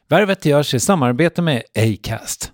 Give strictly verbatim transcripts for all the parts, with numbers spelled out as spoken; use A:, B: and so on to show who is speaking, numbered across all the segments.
A: Värvet görs i samarbete med Acast.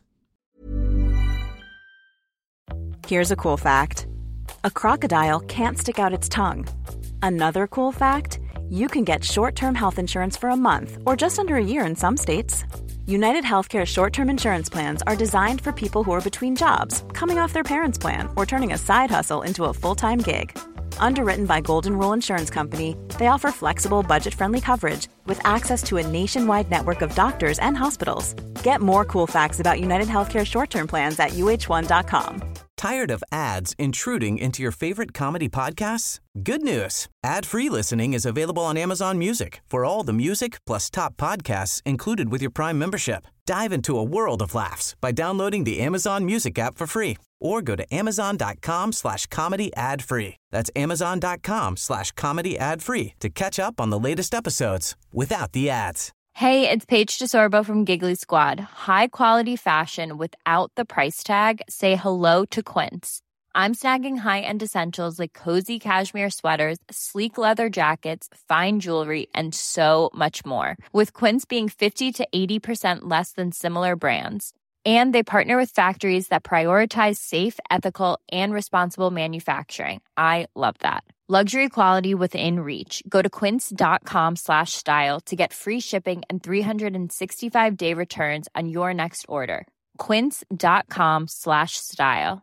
B: Here's a cool fact. A crocodile can't stick out its tongue. Another cool fact, you can get short-term health insurance for a month or just under a year in some states. United Healthcare short-term insurance plans are designed for people who are between jobs, coming off their parents' plan, or turning a side hustle into a full-time gig. Underwritten by Golden Rule Insurance Company, they offer flexible, budget-friendly coverage with access to a nationwide network of doctors and hospitals. Get more cool facts about United Healthcare short-term plans at U H one dot com.
C: Tired of ads intruding into your favorite comedy podcasts? Good news. Ad-free listening is available on Amazon Music for all the music plus top podcasts included with your Prime membership. Dive into a world of laughs by downloading the Amazon Music app for free or go to amazon.com slash comedy ad free. That's amazon.com slash comedy ad free to catch up on the latest episodes without the ads.
D: Hey, it's Paige DeSorbo from Giggly Squad. High quality fashion without the price tag. Say hello to Quince. I'm snagging high-end essentials like cozy cashmere sweaters, sleek leather jackets, fine jewelry, and so much more. With Quince being fifty to eighty percent less than similar brands. And they partner with factories that prioritize safe, ethical, and responsible manufacturing. I love that. Luxury quality within reach. Go to quince.com slash style to get free shipping and three sixty-five day returns on your next order. Quince.com slash style.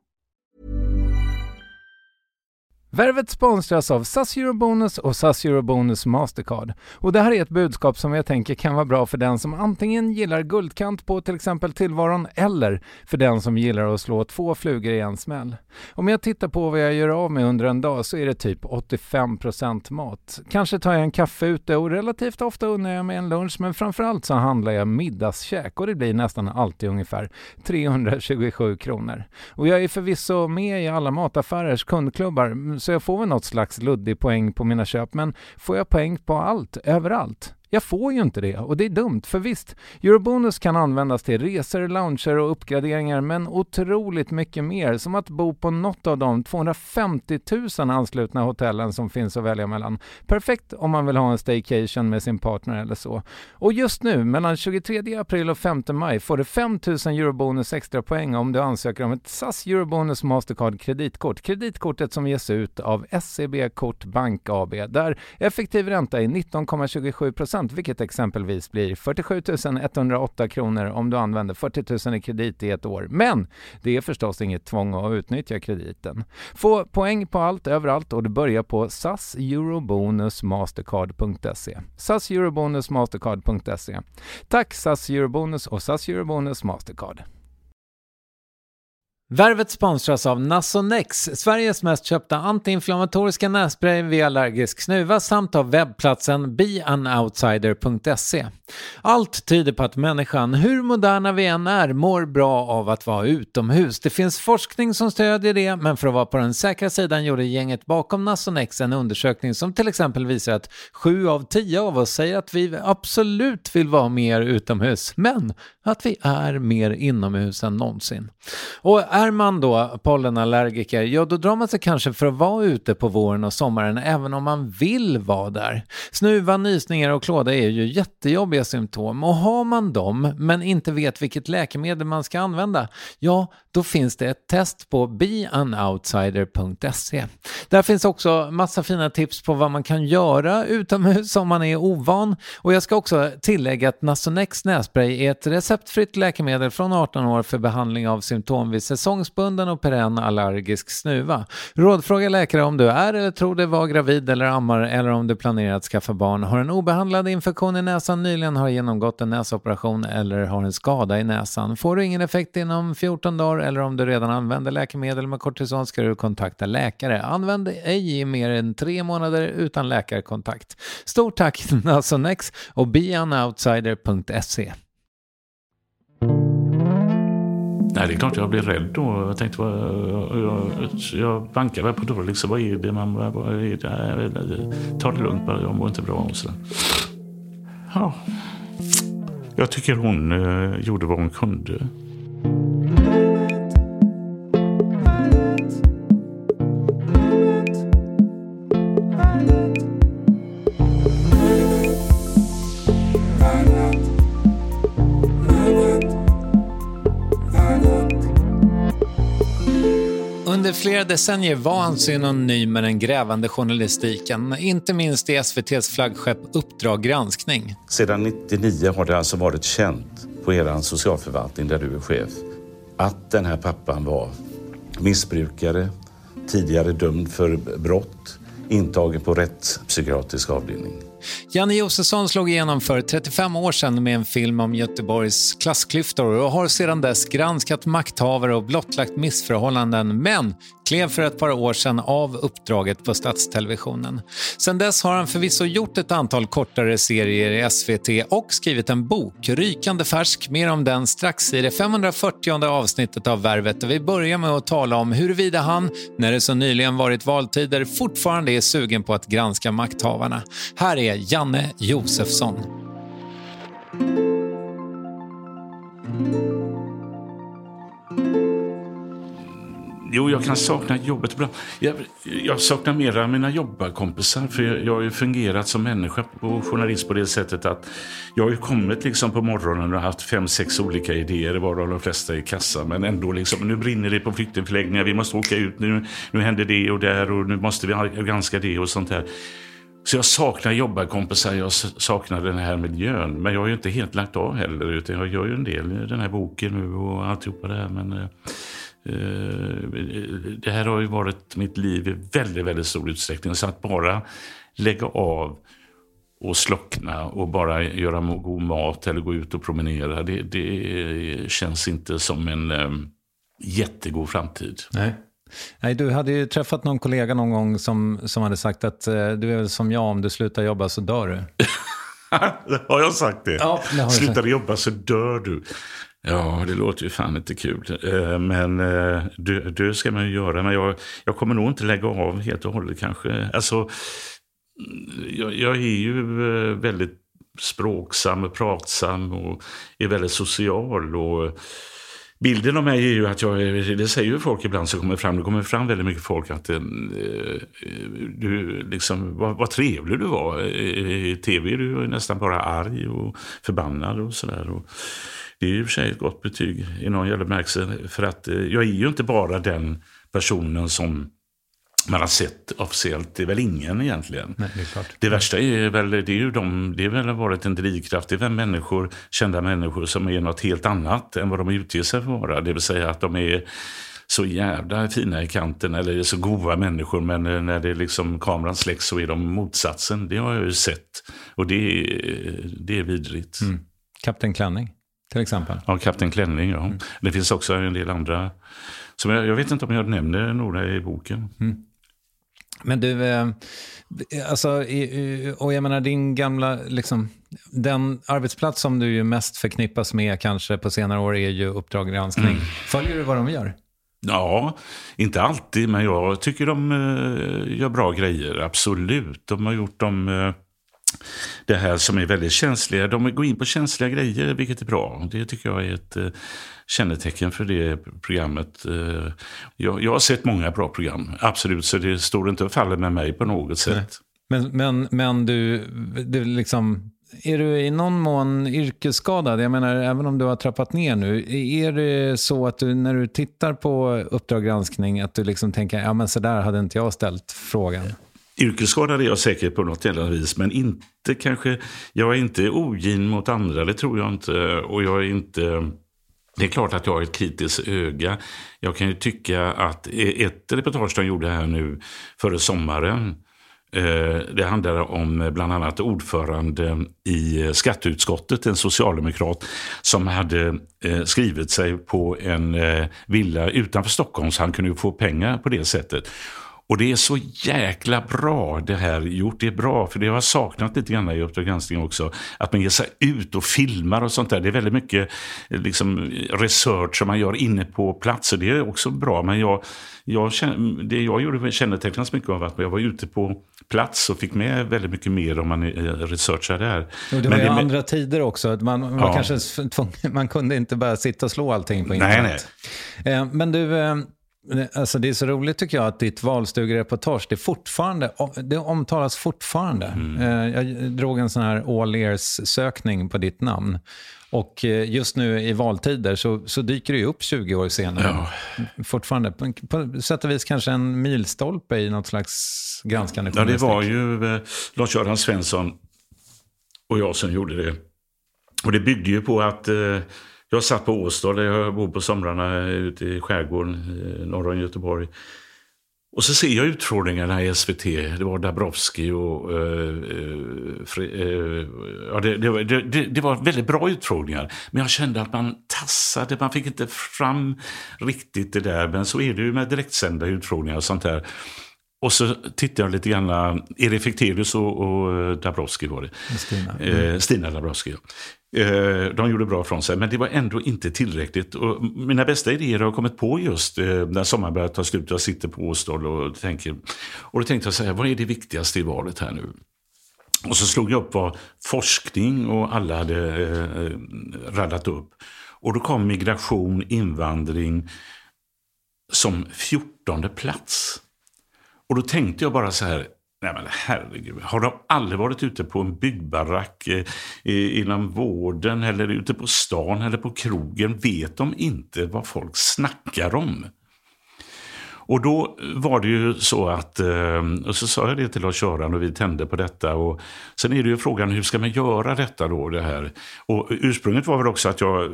A: Värvet sponsras av S A S Eurobonus och S A S Eurobonus Mastercard. Och det här är ett budskap som jag tänker kan vara bra för den som antingen gillar guldkant på till exempel tillvaron eller för den som gillar att slå två flugor i en smäll. Om jag tittar på vad jag gör av med under en dag så är det typ åttiofem procent mat. Kanske tar jag en kaffe ute och relativt ofta unnar jag mig en lunch, men framförallt så handlar jag middagskäk och det blir nästan alltid ungefär trehundratjugosju kronor. Och jag är förvisso med i alla mataffärers kundklubbar så jag får väl något slags luddig poäng på mina köp, men får jag poäng på allt, överallt? Jag får ju inte det och det är dumt, för visst, Eurobonus kan användas till resor, lounger och uppgraderingar, men otroligt mycket mer, som att bo på något av de tvåhundrafemtio tusen anslutna hotellen som finns att välja mellan. Perfekt om man vill ha en staycation med sin partner eller så. Och just nu, mellan tjugotredje april och femte maj, får du fem tusen Eurobonus extra poäng om du ansöker om ett S A S Eurobonus Mastercard kreditkort. Kreditkortet som ges ut av S C B Kort Bank A B, där effektiv ränta är nitton komma tjugosju procent, vilket exempelvis blir fyrtiosju tusen etthundraåtta kronor om du använder fyrtio tusen i kredit i ett år. Men det är förstås inget tvång att utnyttja krediten. Få poäng på allt överallt och du börjar på S A S Eurobonus Mastercard punkt se. S A S Eurobonus Mastercard punkt se. Tack S A S Eurobonus och S A S Eurobonus Mastercard. Värvet sponsras av Nasonex, Sveriges mest köpta antiinflammatoriska nässpray vid allergisk snuva, samt av webbplatsen be an outsider punkt se. Allt tyder på att människan, hur moderna vi än är, mår bra av att vara utomhus. Det finns forskning som stödjer det, men för att vara på den säkra sidan gjorde gänget bakom Nasonex en undersökning som till exempel visar att sju av tio av oss säger att vi absolut vill vara mer utomhus, men att vi är mer inomhus än någonsin. Och är man då pollenallergiker, ja då drar man sig kanske för att vara ute på våren och sommaren även om man vill vara där. Snuva, nysningar och klåda är ju jättejobbiga symptom, och har man dem men inte vet vilket läkemedel man ska använda, ja då finns det ett test på be an outsider punkt se. Där finns också massa fina tips på vad man kan göra utomhus om man är ovan, och jag ska också tillägga att Nasonex nässpray är ett receptfritt läkemedel från arton år för behandling av symptom vid säsongsbunden och perenn allergisk snuva. Rådfråga läkare om du är eller tror dig vara gravid eller ammar, eller om du planerar att skaffa barn, har en obehandlad infektion i näsan, nyligen har genomgått en näsoperation eller har en skada i näsan. Får du ingen effekt inom fjorton dagar eller om du redan använder läkemedel med kortison ska du kontakta läkare. Använd ej i mer än tre månader utan läkarkontakt. Stort tack Nasonex och be an outsider punkt se.
E: Nej, det är klart jag blev rädd då. Jag tänkte, vad, jag, jag, jag bankade på dörren liksom, vad är det? Man vad är det? Ta det lugnt bara, jag mår inte bra om så. Ja. Jag tycker hon eh, gjorde vad hon kunde.
A: Under flera decennier var han synonym med den grävande journalistiken, inte minst i S V T:s flaggskepp Uppdrag granskning.
F: Sedan nittionio har det alltså varit känt på er socialförvaltning där du är chef att den här pappan var missbrukare, tidigare dömd för brott, intagen på rättspsykiatrisk avdelning.
A: Janne Josefsson slog igenom för trettiofem år sedan med en film om Göteborgs klassklyftor och har sedan dess granskat makthavare och blottlagt missförhållanden, men klev för ett par år sedan av uppdraget på Statstelevisionen. Sedan dess har han förvisso gjort ett antal kortare serier i S V T och skrivit en bok, rykande färsk, mer om den strax i det femhundrafyrtionde avsnittet av Värvet, där vi börjar med att tala om huruvida han, när det så nyligen varit valtider, fortfarande är sugen på att granska makthavarna. Här är Janne Josefsson.
E: Jo, jag kan sakna jobbet ibland. Jag, jag saknar mera mina jobbarkompisar, för jag, jag har ju fungerat som människa och journalist på det sättet att jag har ju kommit liksom på morgonen och haft fem, sex olika idéer, varav de flesta i kassa, men ändå liksom, nu brinner det på flyktingförläggningar, vi måste åka ut, nu, nu händer det och där och nu måste vi granska det och sånt här. Så jag saknar jobbarkompisar, jag saknar den här miljön, men jag har ju inte helt lagt av heller, utan jag gör ju en del i den här boken nu och alltihopa det här, men det här har ju varit mitt liv i väldigt, väldigt stor utsträckning. Så att bara lägga av och slockna och bara göra god mat eller gå ut och promenera, det, det känns inte som en um, jättegod framtid.
A: Nej. Nej, du hade ju träffat någon kollega någon gång som, som hade sagt att uh, du är väl som jag, om du slutar jobba så dör du.
E: Har jag sagt det?
A: Ja, det har
E: slutar
A: sagt.
E: jobba så dör du. Ja, det låter ju fan inte kul. Men det, det ska man ju göra. Men jag, jag kommer nog inte lägga av helt och hållet kanske. Alltså, jag, jag är ju väldigt språksam och pratsam och är väldigt social. Och bilden av mig är ju att jag, det säger ju folk ibland som kommer fram, det kommer fram väldigt mycket folk att eh, du liksom, vad, vad trevlig du var. I, i tv är du nästan bara arg och förbannad och sådär. Och det är ju för sig ett gott betyg i någon jävla märkelse, för att eh, jag är ju inte bara den personen som man har sett officiellt. Det är väl ingen egentligen.
A: Nej, det är klart.
E: Det värsta är väl, det är ju de, det är väl varit en drivkraft. Det är väl människor, kända människor som är något helt annat än vad de utger sig för att vara. Det vill säga att de är så jävla fina i kanten eller är så goda människor, men när det liksom kameran släcks så är de motsatsen. Det har jag ju sett. Och det är, det är vidrigt.
A: Mm. Kapten Klänning till exempel.
E: Ja, Kapten Klänning, ja. Mm. Det finns också en del andra som jag, jag vet inte om jag nämner några i boken.
A: Mm. Men du, eh, alltså, och jag menar din gamla, liksom, den arbetsplats som du ju mest förknippas med kanske på senare år är ju Uppdrag granskning. Mm. Följer du vad de gör?
E: Ja, inte alltid, men jag tycker de uh, gör bra grejer, absolut. De har gjort dem, uh, det här som är väldigt känsliga, de går in på känsliga grejer, vilket är bra. Det tycker jag är ett uh, kännetecken för det programmet. Uh, jag, jag har sett många bra program, absolut, så det står inte och faller med mig på något sätt.
A: Men, men, men du, du liksom... Är du i någon mån yrkesskadad? Jag menar, även om du har trappat ner nu, är det så att du när du tittar på Uppdrag granskning att du liksom tänker, ja men så där hade inte jag ställt frågan?
E: Yrkesskadad är jag säkert på något jävla vis, men inte kanske, jag är inte ogin mot andra, det tror jag inte, och jag är inte, det är klart att jag har ett kritiskt öga. Jag kan ju tycka att ett reportage de gjorde här nu före sommaren, det handlar om bland annat ordförande i skatteutskottet, en socialdemokrat som hade skrivit sig på en villa utanför Stockholm, så han kunde få pengar på det sättet. Och det är så jäkla bra det här gjort. Det är bra, för det har jag saknat lite grann i Uppdrag granskning också. Att man ger sig ut och filmar och sånt där. Det är väldigt mycket liksom, research som man gör inne på plats. Och det är också bra. Men jag, jag, det jag gjorde kännetecknas mycket av att jag var ute på plats och fick med väldigt mycket mer om man researchar där.
A: Och det var
E: men
A: ju
E: det,
A: andra tider också. Att man, man,
E: ja.
A: kanske, man kunde inte bara sitta och slå allting på internet.
E: Nej, nej.
A: Men du... Alltså det är så roligt tycker jag att ditt valstugereportage, det fortfarande, det omtalas fortfarande. Mm. Jag drog en sån här all ears sökning på ditt namn. Och just nu i valtider så, så dyker det ju upp tjugo år senare. Ja. Fortfarande. På, på sätt och vis kanske en milstolpe i något slags granskande journalistik.
F: Ja, det var ju eh, Lars-Göran Svensson och jag som gjorde det. Och det byggde ju på att eh, jag satt på Åstad där jag bor på somrarna ute i skärgården eh, norr om Göteborg. Och så ser jag utfrågningarna i S V T. Det var Dabrowski och... Eh, eh, ja, det, det, det, det var väldigt bra utfrågningar. Men jag kände att man tassade. Man fick inte fram riktigt det där. Men så är det ju med direktsända utfrågningar och sånt där. Och så tittade jag lite grann. Erik Fichtelius och, och Dabrowski var det.
A: Stina, mm.
F: eh, Stina Dabrowski, ja. De gjorde bra från sig, men det var ändå inte tillräckligt. Och mina bästa idéer har kommit på just när sommaren börjar ta slut. Jag sitter på Åstad och tänker, och då tänkte jag säga, vad är det viktigaste i valet här nu? Och så slog jag upp vad forskning och alla hade eh, radat upp. Och då kom migration, invandring som fjortonde plats. Och då tänkte jag bara så här, nej men herregud, har de aldrig varit ute på en byggbarack eh, inom vården eller ute på stan eller på krogen? Vet de inte vad folk snackar om? Och då var det ju så att, eh, och så sa jag det till Lars-Göran och vi tände på detta. Och sen är det ju frågan, hur ska man göra detta då, det här? Och ursprunget var väl också att jag,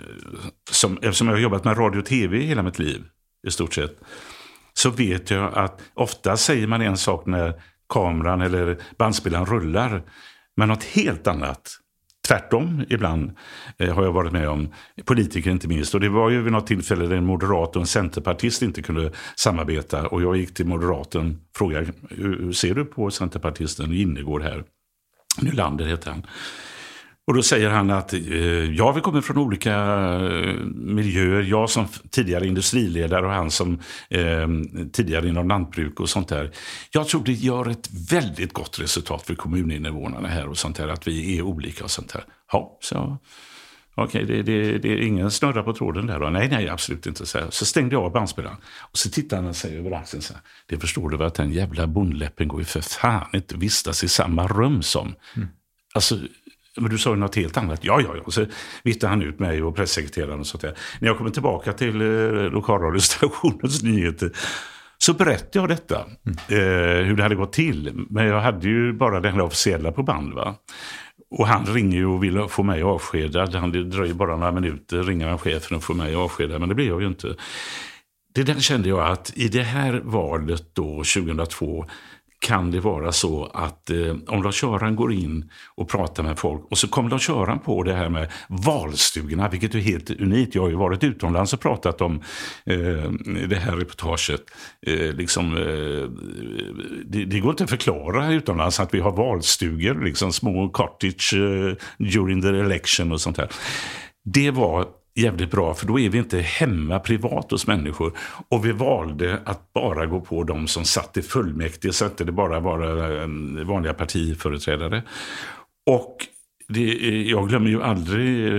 F: som, eftersom jag har jobbat med radio och tv hela mitt liv i stort sett, så vet jag att ofta säger man en sak när kameran eller bandspelaren rullar, men något helt annat. Tvärtom ibland eh, har jag varit med om, politiker inte minst. Och det var ju vid något tillfälle där en moderat och en centerpartist inte kunde samarbeta. Och jag gick till moderaten och frågade, hur ser du på centerpartisten Innegård här? Nylander heter han. Och då säger han att eh, jag vill komma från olika eh, miljöer. Jag som tidigare industriledare och han som eh, tidigare inom lantbruk och sånt där. Jag tror det gör ett väldigt gott resultat för kommuninvånarna här och sånt där. Att vi är olika och sånt där. Ja, så okej, okay, det, det, det är ingen snurra på tråden där då. Nej, nej, absolut inte. Så, så stängde jag av bandspelaren. Och så tittade han och säger över axeln så här. Det förstår du väl att den jävla bondläppen går ju för fan inte vistas i samma rum som. Mm. Alltså... Men du sa ju något helt annat. Ja, ja, ja. Och så vittade han ut mig och pressekreteraren och sånt där. När jag kommer tillbaka till eh, lokalradiostationens nyheter så berättade jag detta. Mm. Eh, hur det hade gått till. Men jag hade ju bara den här officiella på band, va. Och han ringer ju och vill få mig avskedad. Han, det dröjer bara några minuter. Ringer han chefen och får mig avskedad. Men det blir jag ju inte. Det där kände jag att i det här valet då tjugohundratvå kan det vara så att eh, om Lars-Göran går in och pratar med folk och så kommer Lars-Göran på det här med valstugorna, vilket är helt unikt. Jag har ju varit utomlands och pratat om eh, det här reportaget. Eh, liksom, eh, det, det går inte att förklara utomlands att vi har valstugor, liksom små cottage eh, during the election och sånt här. Det var jävligt bra, för då är vi inte hemma privat hos människor. Och vi valde att bara gå på de som satt i fullmäktige, så att det bara var vanliga partiföreträdare. Och det, jag glömmer ju aldrig...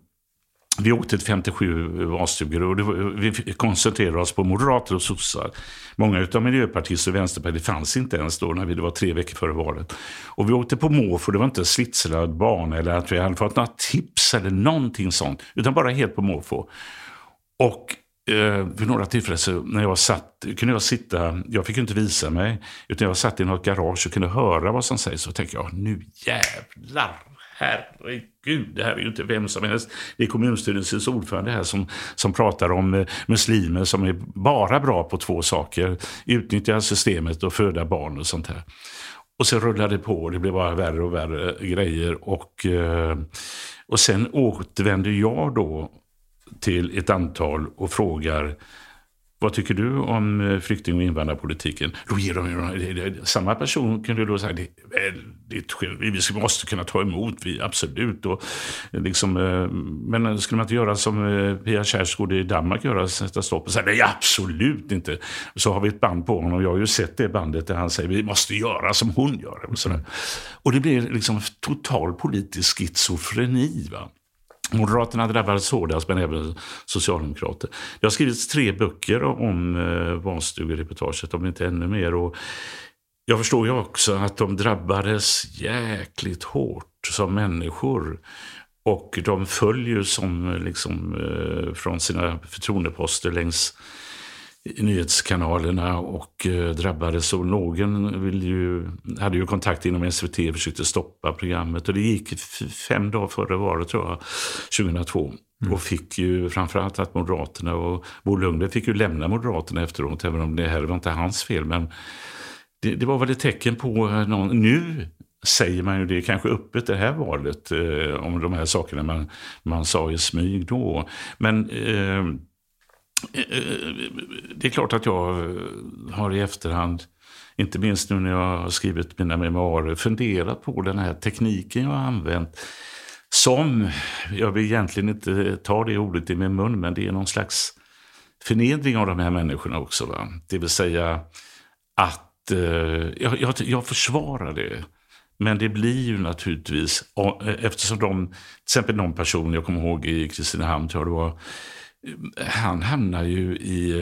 F: Vi åkte till femtiosju valstugor och det var, vi koncentrerade oss på moderater och sossar. Många av miljöpartister och vänsterpartiet fanns inte ens då när vi, det var tre veckor före valet. Och vi åkte på måfå, det var inte svitslad bana eller att vi hade fått några tips eller någonting sånt. Utan bara helt på måfå. Och eh, vid några tillfällen så när jag satt, kunde jag sitta, jag fick inte visa mig. Utan jag satt i något garage och kunde höra vad som sägs. Så tänkte jag, nu jävlar! Herregud, det här är ju inte vem som helst. Det är kommunstyrelsens ordförande här som, som pratar om eh, muslimer som är bara bra på två saker. Utnyttja systemet och föda barn och sånt här. Och så rullade det på, det blev bara värre och värre grejer. Och, eh, och sen återvände jag då till ett antal och frågar... Vad tycker du om flykting- och invandrarpolitiken? Då ger de ju, samma person kunde då säga det är väldigt själv. Vi måste kunna ta emot, vi absolut. Och liksom, men skulle man inte göra som Pia Kjærsgaard i Danmark göra, sätta stopp och säga nej, absolut inte. Så har vi ett band på honom och jag har ju sett det bandet där han säger vi måste göra som hon gör. Och, sådär. Och det blir liksom total politisk schizofreni, va?
E: Moderaterna drabbades hårdast, men även socialdemokrater. Det har skrivits tre böcker om eh, barnstugereportaget, om inte ännu mer. Och jag förstår ju också att de drabbades jäkligt hårt som människor. Och de följer som liksom eh, från sina förtroendeposter längs nyhetskanalerna och eh, drabbades. Och någon vill ju, hade ju kontakt inom S V T och försökte stoppa programmet. Och det gick f- fem dagar före valet, tror jag, tjugohundratvå. Mm. Och fick ju framförallt att Moderaterna och Bo Lundgren fick ju lämna Moderaterna efteråt, även om det här var inte hans fel. Men det, det var väl ett tecken på någon, nu säger man ju det kanske öppet det här valet eh, om de här sakerna man, man sa i smyg då. Men eh, det är klart att jag har i efterhand, inte minst nu när jag har skrivit mina memoarer, funderat på den här tekniken jag har använt, som, jag vill egentligen inte ta det ordet i min mun, men det är någon slags förnedring av de här människorna också. Va? Det vill säga att eh, jag, jag, jag försvarar det. Men det blir ju naturligtvis, eftersom de, till exempel någon person jag kommer ihåg i Kristinehamn, tror jag det var, han hamnar ju i,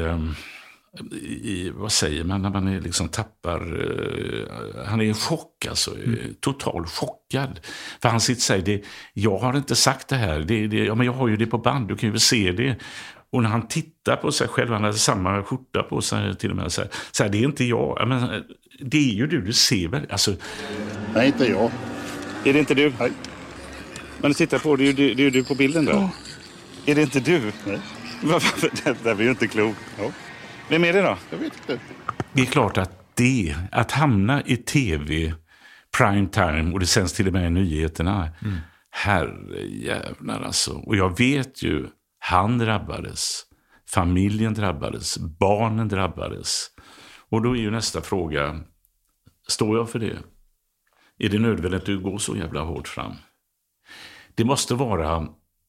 E: i, vad säger man när man är liksom tappar, han är i chock alltså, mm. total chockad. För han sitter och säger, det, jag har inte sagt det här, det, det, ja, men jag har ju det på band, du kan ju väl se det. Och när han tittar på sig själv, han hade samma skjorta på sig till och med, så här, så här, det är inte jag, men det är ju du, du ser väl, alltså.
G: Nej, inte jag.
E: Är det inte du?
G: Nej.
E: Men du tittar på, det är ju du, det är du på bilden där.
G: Ja.
E: Är det inte du?
G: Nej.
E: Varför? Det där blir ju inte klokt.
G: Ja.
E: Vem är det då?
G: Jag vet inte.
E: Det är klart att det, att hamna i tv, prime time, och det sänds till och med i nyheterna. Mm. Herrejävlar alltså. Och jag vet ju, han drabbades, familjen drabbades, barnen drabbades. Och då är ju nästa fråga, står jag för det? Är det nödvändigt att du går så jävla hårt fram? Det måste vara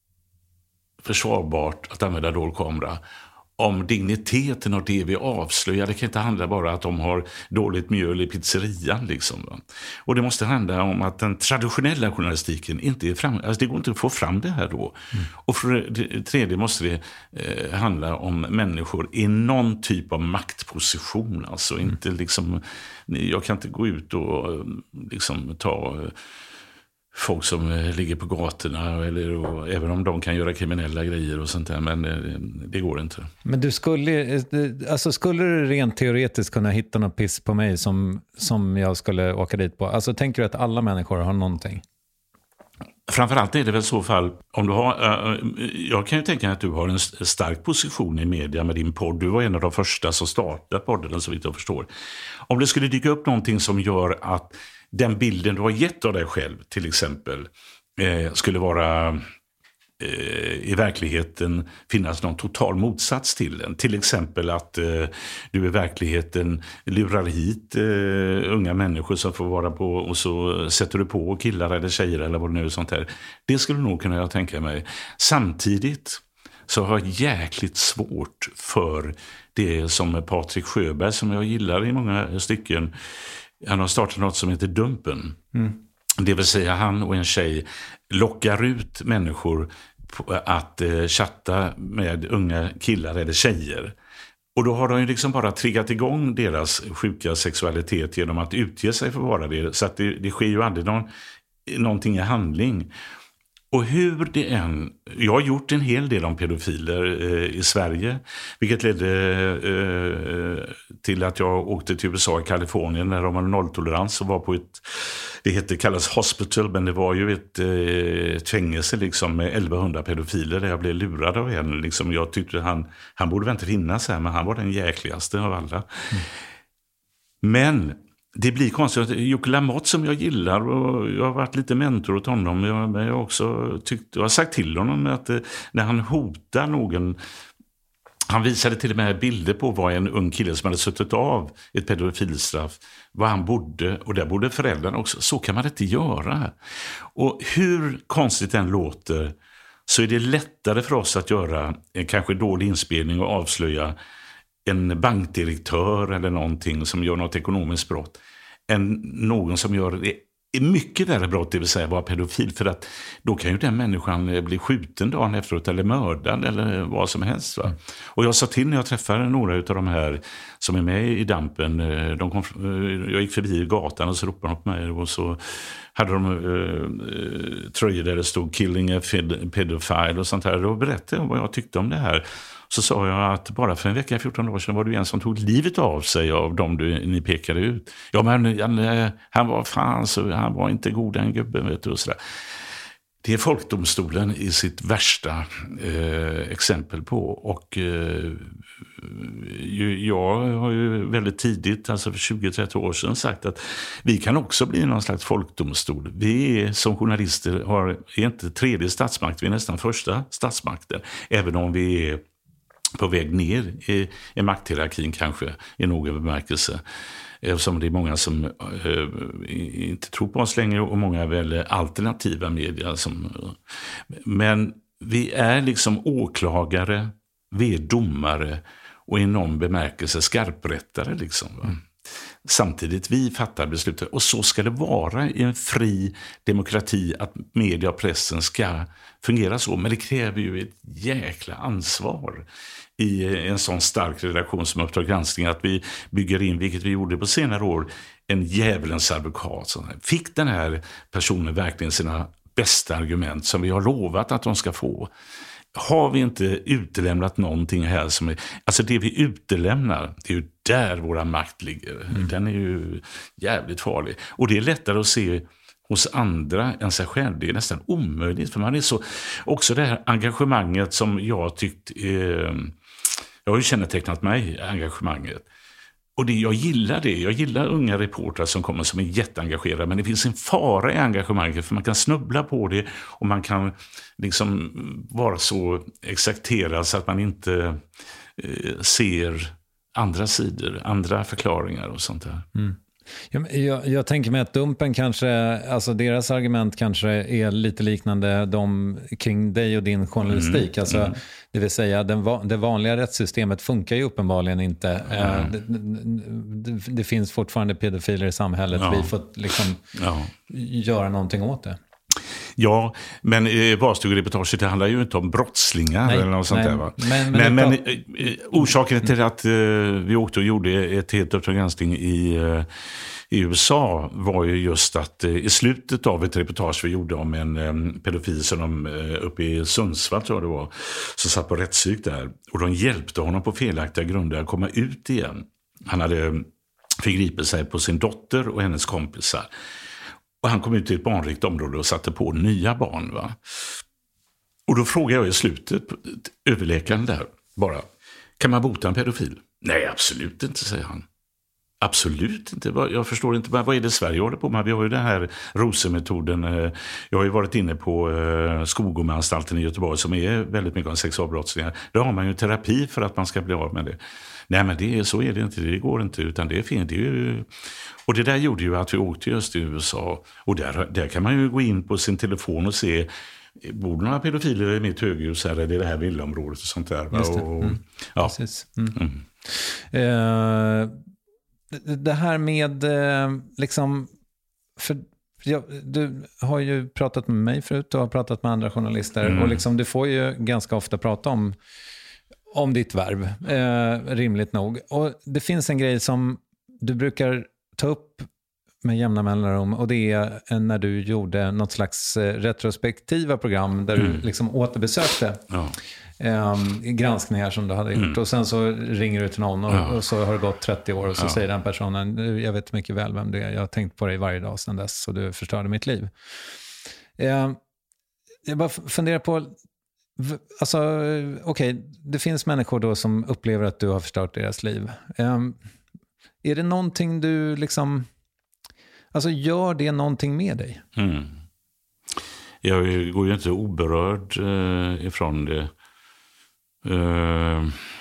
E: försvarbart att använda dold kamera om digniteten av det vi avslöjar. Det kan inte handla bara att de har dåligt mjöl i pizzerian liksom, va? Och det måste handla om att den traditionella journalistiken inte är fram, alltså det går inte att få fram det här då. Mm. Och för det tredje måste det eh, handla om människor i någon typ av maktposition, alltså mm. inte liksom, jag kan inte gå ut och liksom ta folk som ligger på gatorna, eller, och, även om de kan göra kriminella grejer och sånt där, men det, det går inte.
A: Men du skulle, alltså skulle du rent teoretiskt kunna hitta något piss på mig som, som jag skulle åka dit på? Alltså tänker du att alla människor har någonting?
E: Framförallt är det väl så fall, om du har, uh, jag kan ju tänka att du har en stark position i media med din podd. Du var en av de första som startade podden, så vitt jag förstår. Om det skulle dyka upp någonting som gör att den bilden du har gett av dig själv, till exempel, eh, skulle vara eh, i verkligheten finnas någon total motsats till den. Till exempel att eh, du i verkligheten lurar hit eh, unga människor som får vara på, och så sätter du på killar eller tjejer eller vad det nu är sånt här. Det skulle nog kunna jag tänka mig. Samtidigt så har jag jäkligt svårt för det som Patrik Sjöberg, som jag gillar i många stycken. Han har startat något som heter Dumpen. Mm. Det vill säga han och en tjej lockar ut människor på att eh, chatta med unga killar eller tjejer. Och då har de ju liksom bara triggat igång deras sjuka sexualitet genom att utge sig för att vara det. Så att det, det sker ju aldrig någon, någonting i handling. Och hur det än, jag har gjort en hel del om pedofiler eh, i Sverige, vilket ledde eh, till att jag åkte till U S A i Kalifornien när de hade nolltolerans och var på ett, det heter, kallas hospital, men det var ju ett, eh, ett fängelse liksom med elvahundra pedofiler där jag blev lurad av en. Liksom, jag tyckte han, han borde väl inte finnas här, men han var den jäkligaste av alla. Mm. Men det blir konstigt. Jocke Lamotte, som jag gillar, och jag har varit lite mentor åt honom, jag, men jag har också tyckt, jag har sagt till honom att eh, när han hotar någon, han visade till och med bilder på vad en ung kille som hade suttit av ett pedofilstraff, vad han bodde, och där bodde föräldrarna också. Så kan man inte göra. Och hur konstigt den låter, så är det lättare för oss att göra en kanske dålig inspelning och avslöja en bankdirektör eller någonting som gör något ekonomiskt brott än någon som gör det mycket värre brott, det vill säga vara pedofil, för att då kan ju den människan bli skjuten dagen efteråt eller mördad eller vad som helst. Va? Mm. Och jag sa till när jag träffade några av de här som är med i dampen, de kom, jag gick förbi gatan och så ropade de på mig och så hade de uh, tröjor där det stod killing a pedophile och sånt här. Då berättade jag vad jag tyckte om det här. Så sa jag att bara för en vecka, fjorton år sedan var det en som tog livet av sig av dem du, ni pekade ut. Ja, men han, han var fan så han var inte god en gubbe, vet du, och sådär. Det är folkdomstolen i sitt värsta eh, exempel på. Och eh, ju, jag har ju väldigt tidigt, alltså för tjugo till trettio år sedan, sagt att vi kan också bli någon slags folkdomstol. Vi är, som journalister har, är inte tredje statsmakt, vi är nästan första statsmakten. Även om vi är på väg ner i, i makthierarkin kanske i någon bemärkelse. Eftersom det är många som eh, inte tror på oss längre och många väl alternativa medier. Som, men vi är liksom åklagare, vi är domare och i någon bemärkelse skarprättare liksom. Mm. Samtidigt vi fattar beslutet, och så ska det vara i en fri demokrati, att media och pressen ska fungera så. Men det kräver ju ett jäkla ansvar i en sån stark redaktion som Uppdrag granskning, att vi bygger in, vilket vi gjorde på senare år, en djävulens advokat. Fick den här personen verkligen sina bästa argument som vi har lovat att de ska få? Har vi inte utelämnat någonting här som är, alltså det vi utelämnar, det är ju där våra makt ligger. Mm. Den är ju jävligt farlig. Och det är lättare att se hos andra än sig själv. Det är nästan omöjligt, för man är så, också det här engagemanget som jag tyckt eh, jag har ju kännetecknat mig, engagemanget. Och det, jag gillar det. Jag gillar unga reportrar som kommer som är jätteengagerade. Men det finns en fara i engagemanget, för man kan snubbla på det och man kan liksom vara så exakterad så att man inte eh, ser andra sidor, andra förklaringar och sånt där. Mm.
A: Jag, jag, jag tänker mig att Dumpen kanske, alltså deras argument kanske är lite liknande de kring dig och din journalistik. Mm, alltså, mm. Det vill säga, den, det vanliga rättssystemet funkar ju uppenbarligen inte. Mm. Det, det, det finns fortfarande pedofiler i samhället. Ja. Vi får liksom ja. göra någonting åt det.
E: Ja, men eh, barnstugereportaget, det handlar ju inte om brottslingar nej, eller något sånt nej, där, va? Men, men, men, men eh, orsaken till att eh, vi åkte och gjorde ett helt Uppdrag granskning i, eh, i U S A var ju just att eh, i slutet av ett reportage vi gjorde om en eh, pedofil som de eh, uppe i Sundsvall, tror jag det var, som satt på rättspsyk där. Och de hjälpte honom på felaktiga grunder att komma ut igen. Han hade förgripit sig på sin dotter och hennes kompisar. Och han kom ut till ett barnrikt område och satte på nya barn. Va? Och då frågade jag i slutet, överläkaren där, bara, kan man bota en pedofil? Nej, absolut inte, säger han. Absolut inte. Jag förstår inte, vad är det Sverige håller på med? Vi har ju den här rosemetoden. Jag har ju varit inne på Skogomeanstalten i Göteborg som är väldigt mycket om sexualbrottslingar. Där har man ju terapi för att man ska bli av med det. Nej, men det är, så är det inte. Det går inte, utan det är fint. Det är ju... Och det där gjorde ju att vi åkte just till U S A. Och där, där kan man ju gå in på sin telefon och se, bor det några pedofiler i mitt höghus här, eller i det här villaområdet och sånt där.
A: Just det.
E: Och,
A: mm.
E: ja.
A: Precis. Mm. Mm. Uh... Det här med eh, liksom, för jag, du har ju pratat med mig förut och har pratat med andra journalister mm. och liksom, du får ju ganska ofta prata om, om ditt värv, eh, rimligt nog. Och det finns en grej som du brukar ta upp med jämna mellanrum, och det är när du gjorde något slags retrospektiva program där mm. du liksom återbesökte ja. eh, granskningar som du hade gjort mm. och sen så ringer du till någon och, ja. och så har det gått trettio år och så ja. säger den personen, jag vet mycket väl vem det är, jag har tänkt på dig varje dag sedan dess och du förstörde mitt liv. Eh, jag bara funderar på, alltså okej, okay, det finns människor då som upplever att du har förstört deras liv. Eh, är det någonting du liksom, alltså gör det någonting med dig?
E: Mm. Jag går ju inte oberörd eh, ifrån det. Eh,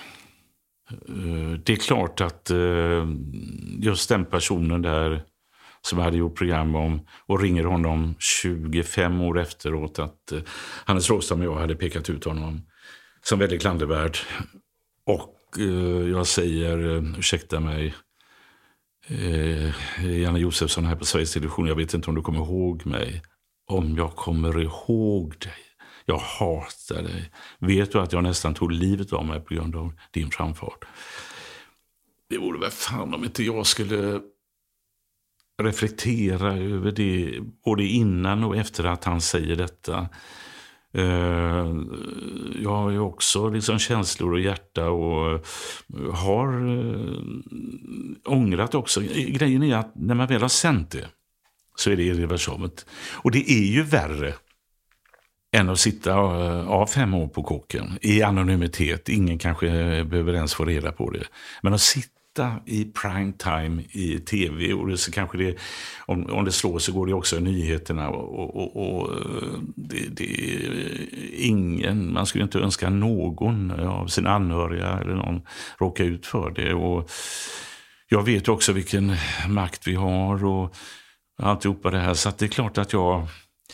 E: eh, det är klart att eh, just den personen där som jag hade gjort program om och ringer honom tjugofem år efteråt att eh, Hannes Rågstam och jag hade pekat ut honom som väldigt klandervärd. Och eh, jag säger, ursäkta mig, eh, Janne Josefsson här på Sveriges Television. Jag vet inte om du kommer ihåg mig. Om jag kommer ihåg dig. Jag hatar dig. Vet du att jag nästan tog livet av mig på grund av din framfart? Det vore väl fan om inte jag skulle reflektera över det både innan och efter att han säger detta. Uh, jag har ju också liksom känslor och hjärta och har uh, ångrat också. Grejen är att när man väl har sänt det så är det irreversibelt. Och det är ju värre än att sitta uh, av fem år på kåken i anonymitet. Ingen kanske behöver ens få reda på det. Men att sitta i prime time i tv, och det, så kanske det, om, om det slår så går det också i nyheterna, och, och, och det, det är ingen, man skulle inte önska någon av sina anhöriga eller någon råka ut för det. Och jag vet också vilken makt vi har och alltihopa det här, så att det är klart att jag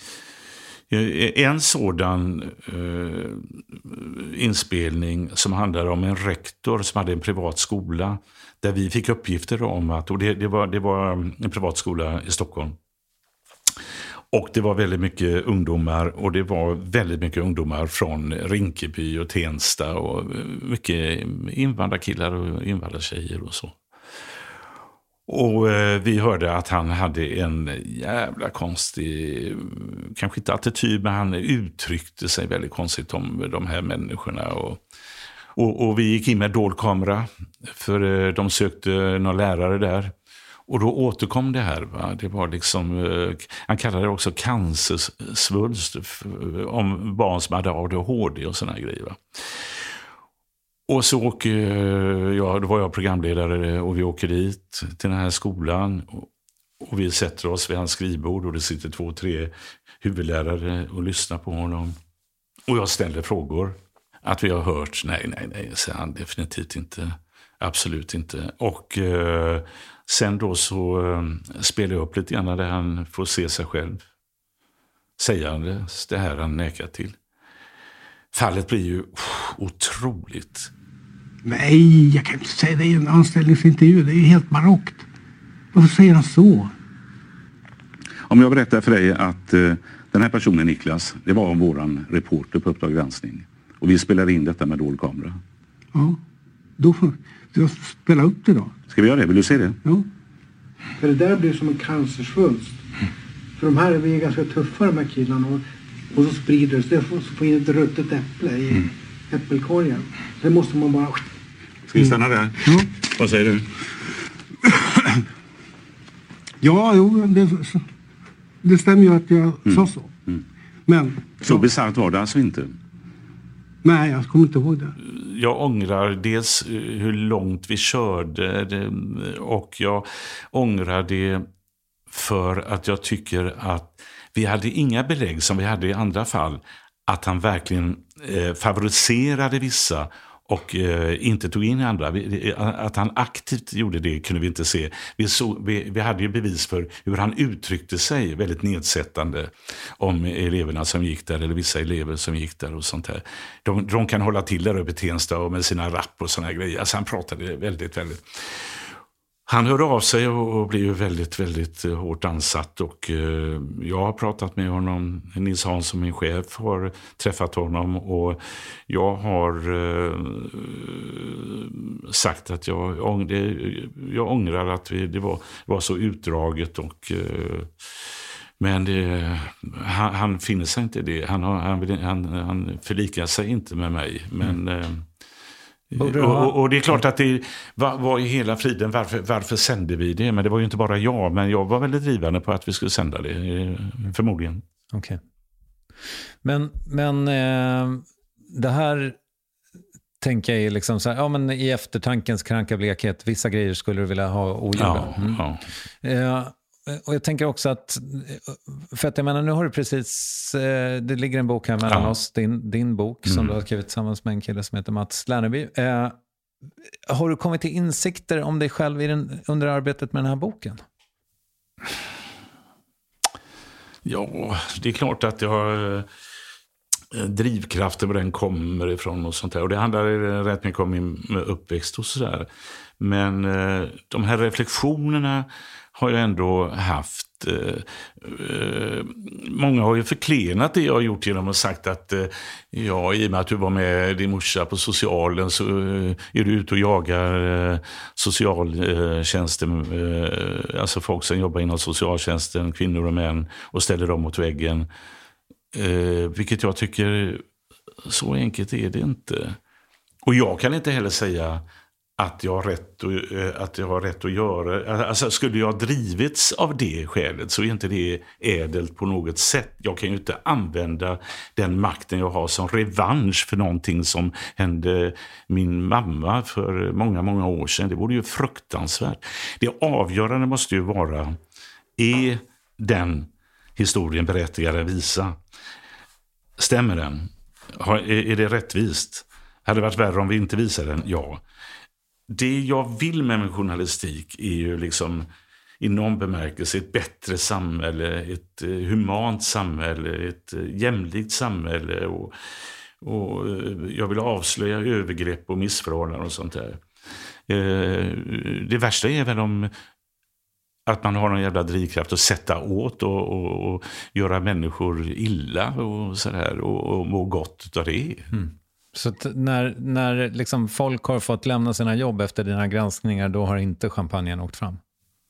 E: en sådan eh, inspelning som handlar om en rektor som hade en privat skola där vi fick uppgifter om att, och det, det, var, det var en privat skola i Stockholm, och det var väldigt mycket ungdomar, och det var väldigt mycket ungdomar från Rinkeby och Tensta och mycket invandrarkillar och invandrartjejer och så. Och eh, vi hörde att han hade en jävla konstig, kanske inte attityd, men han uttryckte sig väldigt konstigt om de här människorna. Och, och, och vi gick in med dold kamera, för eh, de sökte någon lärare där. Och då återkom det här, va? Det var liksom, eh, han kallade det också cancersvulst om barn som hade A D H D och såna grejer, va? Och så åker jag, då var jag programledare, och vi åker dit till den här skolan, och, och vi sätter oss vid hans skrivbord, och det sitter två, tre huvudlärare och lyssnar på honom. Och jag ställer frågor. Att vi har hört, nej, nej, nej, säger han, definitivt inte, absolut inte. Och eh, sen då så eh, spelar jag upp lite grann där han får se sig själv. Sägandes det här han nekar till. Fallet blir ju oh, otroligt.
G: Nej, jag kan inte säga det i en anställningsintervju. Det är ju helt barockt. Varför säger han så?
F: Om jag berättar för dig att eh, den här personen, Niklas, det var våran reporter på Uppdrag granskning. Och vi spelade in detta med dold kamera.
G: Ja, då får jag spela upp det då.
F: Ska vi göra det? Vill du se det?
G: Ja. För det där blir som en cancersvulst. Mm. För de här är vi ganska tuffa, de här killarna. Och, och så sprider det sig. Så får in ett ruttet äpple i mm. äppelkorgen. Det måste man bara...
F: Ska vi stanna där?
G: Ja.
F: Vad säger du?
G: Ja, jo, det, det stämmer ju att jag mm. sa så. Mm. Men...
F: Så ja. Bisarrt var det alltså inte?
G: Nej, jag kommer inte ihåg det.
E: Jag ångrar dels hur långt vi körde, och jag ångrar det för att jag tycker att vi hade inga belägg som vi hade i andra fall att han verkligen eh, favoriserade vissa och eh, inte tog in andra. Vi, att han aktivt gjorde det kunde vi inte se. Vi, så, vi, vi hade ju bevis för hur han uttryckte sig väldigt nedsättande om eleverna som gick där, eller vissa elever som gick där och sånt här. De, de kan hålla till där uppe i Tensta och med sina rapp och såna här grejer. Alltså han pratade väldigt, väldigt... Han hörde av sig och blev ju väldigt, väldigt hårt ansatt, och eh, jag har pratat med honom. Nils Hansson, min chef, har träffat honom, och jag har eh, sagt att jag, ång, jag ångrar att vi, det var, var så utdraget, och eh, men det, han, han finner sig inte i det. Han, har, han, han, han förlikar sig inte med mig, men... Mm. Eh, Och, och, och det är klart att det var, var i hela friden, varför, varför sände vi det? Men det var ju inte bara jag, men jag var väldigt drivande på att vi skulle sända det, förmodligen.
A: Okej. Okay. Men, men eh, det här tänker jag liksom så här, ja men i eftertankens kranka blekhet, vissa grejer skulle du vilja ha ogjorda.
E: Ja,
A: mm.
E: ja.
A: Eh, och jag tänker också att, för att jag menar, nu har du precis, det ligger en bok här mellan ja. oss, din, din bok som mm. du har skrivit tillsammans med en kille som heter Mats Lerneby. Eh, har du kommit till insikter om dig själv i den, under arbetet med den här boken?
E: Ja, det är klart att jag drivkraften, var den kommer ifrån och sånt där. Och det handlar rätt mycket om min uppväxt och sådär. Men eh, de här reflektionerna har jag ändå haft. Eh, eh, många har ju förklenat det jag har gjort genom att sagt att eh, ja, i och med att du var med din morsa på socialen så eh, är du ute och jagar eh, socialtjänsten, eh, alltså folk som jobbar inom socialtjänsten, kvinnor och män, och ställer dem mot väggen. Eh, vilket jag tycker, så enkelt är det inte. Och jag kan inte heller säga att jag har rätt att, att jag har rätt att göra. Alltså, skulle jag drivits av det skälet så är inte det ädelt på något sätt. Jag kan ju inte använda den makten jag har som revansch för någonting som hände min mamma för många, många år sedan. Det vore ju fruktansvärt. Det avgörande måste ju vara, är den historien berättigad att visa? Stämmer den? Är det rättvist? Hade det varit värre om vi inte visade den? Ja. Det jag vill med min journalistik är ju liksom i någon bemärkelse ett bättre samhälle, ett humant samhälle, ett jämlikt samhälle, och, och jag vill avslöja övergrepp och missförhållanden och sånt där. Det värsta är väl om att man har någon jävla drivkraft att sätta åt och, och, och göra människor illa och sådär, och, och må gott av det.
A: Mm. Så t- när, när liksom folk har fått lämna sina jobb efter dina granskningar, då har inte champagnen åkt fram?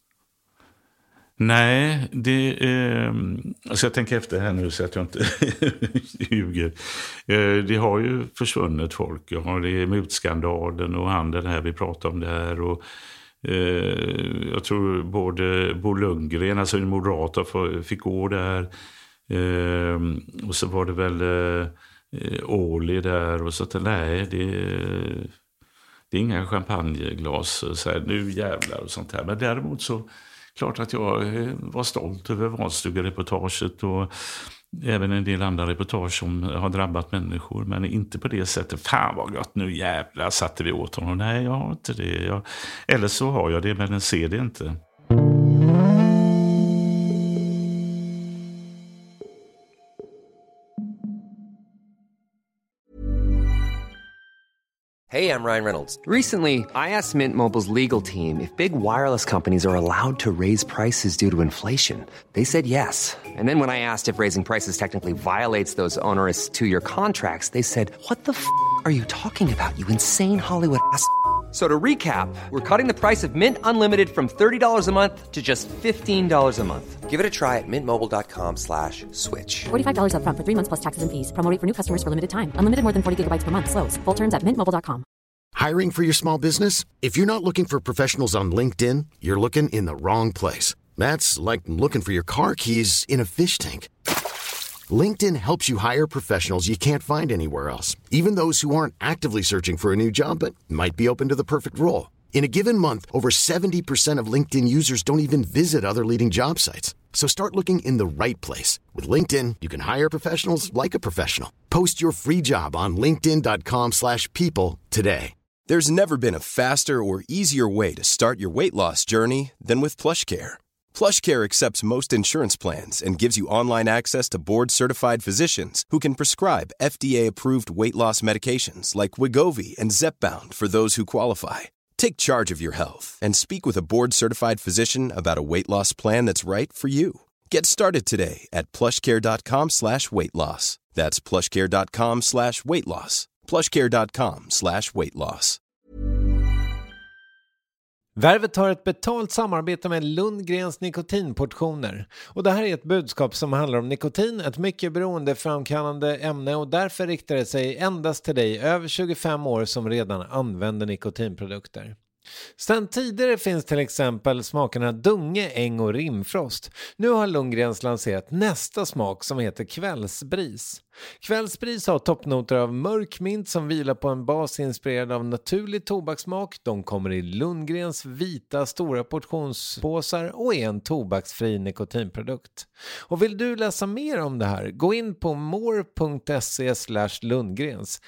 E: Nej, det, eh, alltså jag tänker efter här nu så att jag inte ljuger. Eh, det har ju försvunnit folk. Jag har det mutskandalen och handeln här, vi pratar om det här. Och, eh, jag tror både Bo Lundgren, alltså en moderat, fick gå där. Eh, och så var det väl... Eh, Åli där, och så att nej, det, det är inga champagneglas så här, nu jävlar och sånt här. Men däremot så klart att jag var stolt över Valstuga-reportaget och även en del andra reportage som har drabbat människor, men inte på det sättet, fan vad gott, nu jävlar satte vi åt honom. Nej, jag har inte det. Jag, eller så har jag det, men den ser det inte.
H: Hey, I'm Ryan Reynolds. Recently, I asked Mint Mobile's legal team if big wireless companies are allowed to raise prices due to inflation. They said yes. And then when I asked if raising prices technically violates those onerous two-year contracts, they said, what the f*** are you talking about, you insane Hollywood ass f- So to recap, we're cutting the price of Mint Unlimited from thirty dollars a month to just fifteen dollars a month. Give it a try at mintmobile.com slash switch.
I: forty-five dollars up front for three months plus taxes and fees. Promo rate for new customers for limited time. Unlimited more than forty gigabytes per month. Slows full terms at mint mobile dot com.
J: Hiring for your small business? If you're not looking for professionals on LinkedIn, you're looking in the wrong place. That's like looking for your car keys in a fish tank. LinkedIn helps you hire professionals you can't find anywhere else, even those who aren't actively searching for a new job but might be open to the perfect role. In a given month, over seventy percent of LinkedIn users don't even visit other leading job sites. So start looking in the right place. With LinkedIn, you can hire professionals like a professional. Post your free job on linkedin.com slash people today.
K: There's never been a faster or easier way to start your weight loss journey than with PlushCare. PlushCare accepts most insurance plans and gives you online access to board-certified physicians who can prescribe F D A-approved weight loss medications like Wegovy and Zepbound for those who qualify. Take charge of your health and speak with a board-certified physician about a weight loss plan that's right for you. Get started today at plushcare.com slash weight loss. That's plushcare.com slash weight loss. plushcare.com slash weight loss.
A: Värvet har ett betalt samarbete med Lundgrens nikotinportioner. Och det här är ett budskap som handlar om nikotin, ett mycket beroendeframkallande ämne, och därför riktar det sig endast till dig över tjugofem år som redan använder nikotinprodukter. Sedan tidigare finns till exempel smakerna Dunge, Äng och Rimfrost. Nu har Lundgrens lanserat nästa smak som heter Kvällsbris. Kvällsbris har toppnoter av mörk mint som vilar på en bas inspirerad av naturlig tobakssmak. De kommer i Lundgrens vita stora portionspåsar och är en tobaksfri nikotinprodukt. Och vill du läsa mer om det här, gå in på more.se slash Lundgrens.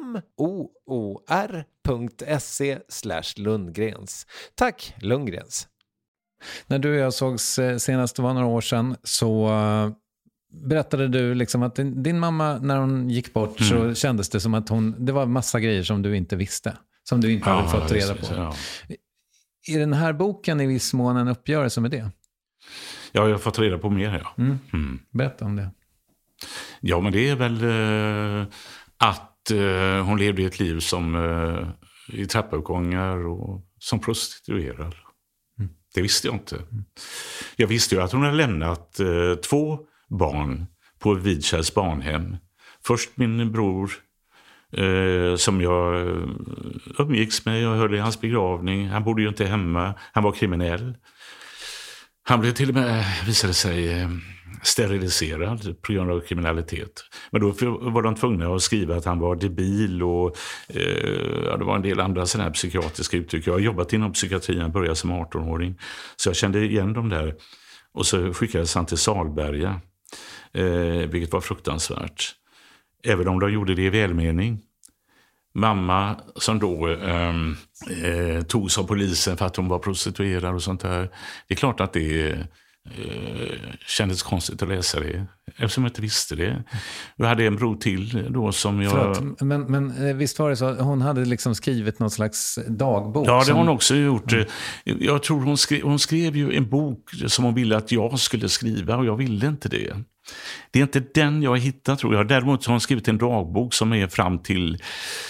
A: M-O-O-R.se slash Lundgrens. Tack Lundgrens. När du och jag sågs senast, det var några år sedan, så berättade du liksom att din, din mamma, när hon gick bort mm. så kändes det som att hon, det var massa grejer som du inte visste. Som du inte ja, hade fått reda på. Ja. Är den här boken i viss mån en uppgörelse med det?
E: Ja, jag har fått reda på mer, ja.
A: Mm. Mm. Berätta om det.
E: Ja, men det är väl eh, att eh, hon levde ett liv som eh, i trappuppgångar och som prostituerad. Mm. Det visste jag inte. Mm. Jag visste ju att hon hade lämnat eh, två barn på Vidkärrs barnhem. Först min bror eh, som jag umgicks med. Jag hörde hans begravning. Han bodde ju inte hemma. Han var kriminell. Han blev till och med, visade sig, eh, steriliserad på grund av kriminalitet. Men då var de tvungna att skriva att han var debil och eh, ja, det var en del andra sådana här psykiatriska uttryck. Jag har jobbat inom psykiatrin, jag började som arton-åring. Så jag kände igen dem där. Och så skickades han till Salberga, eh, vilket var fruktansvärt. Även om de gjorde det i välmening. Mamma som då eh, eh, togs av polisen för att hon var prostituerad och sånt där. Det är klart att det eh, kändes konstigt att läsa det. Eftersom jag inte visste det. Jag hade en bror till då som jag...
A: Förlåt, men, men visst var det så? Hon hade liksom skrivit någon slags dagbok?
E: Ja, det
A: som...
E: har hon också gjort. Mm. Jag tror hon skrev, hon skrev ju en bok som hon ville att jag skulle skriva och jag ville inte det. Det är inte den jag har hittat, tror jag. Däremot har hon skrivit en dagbok som är fram till...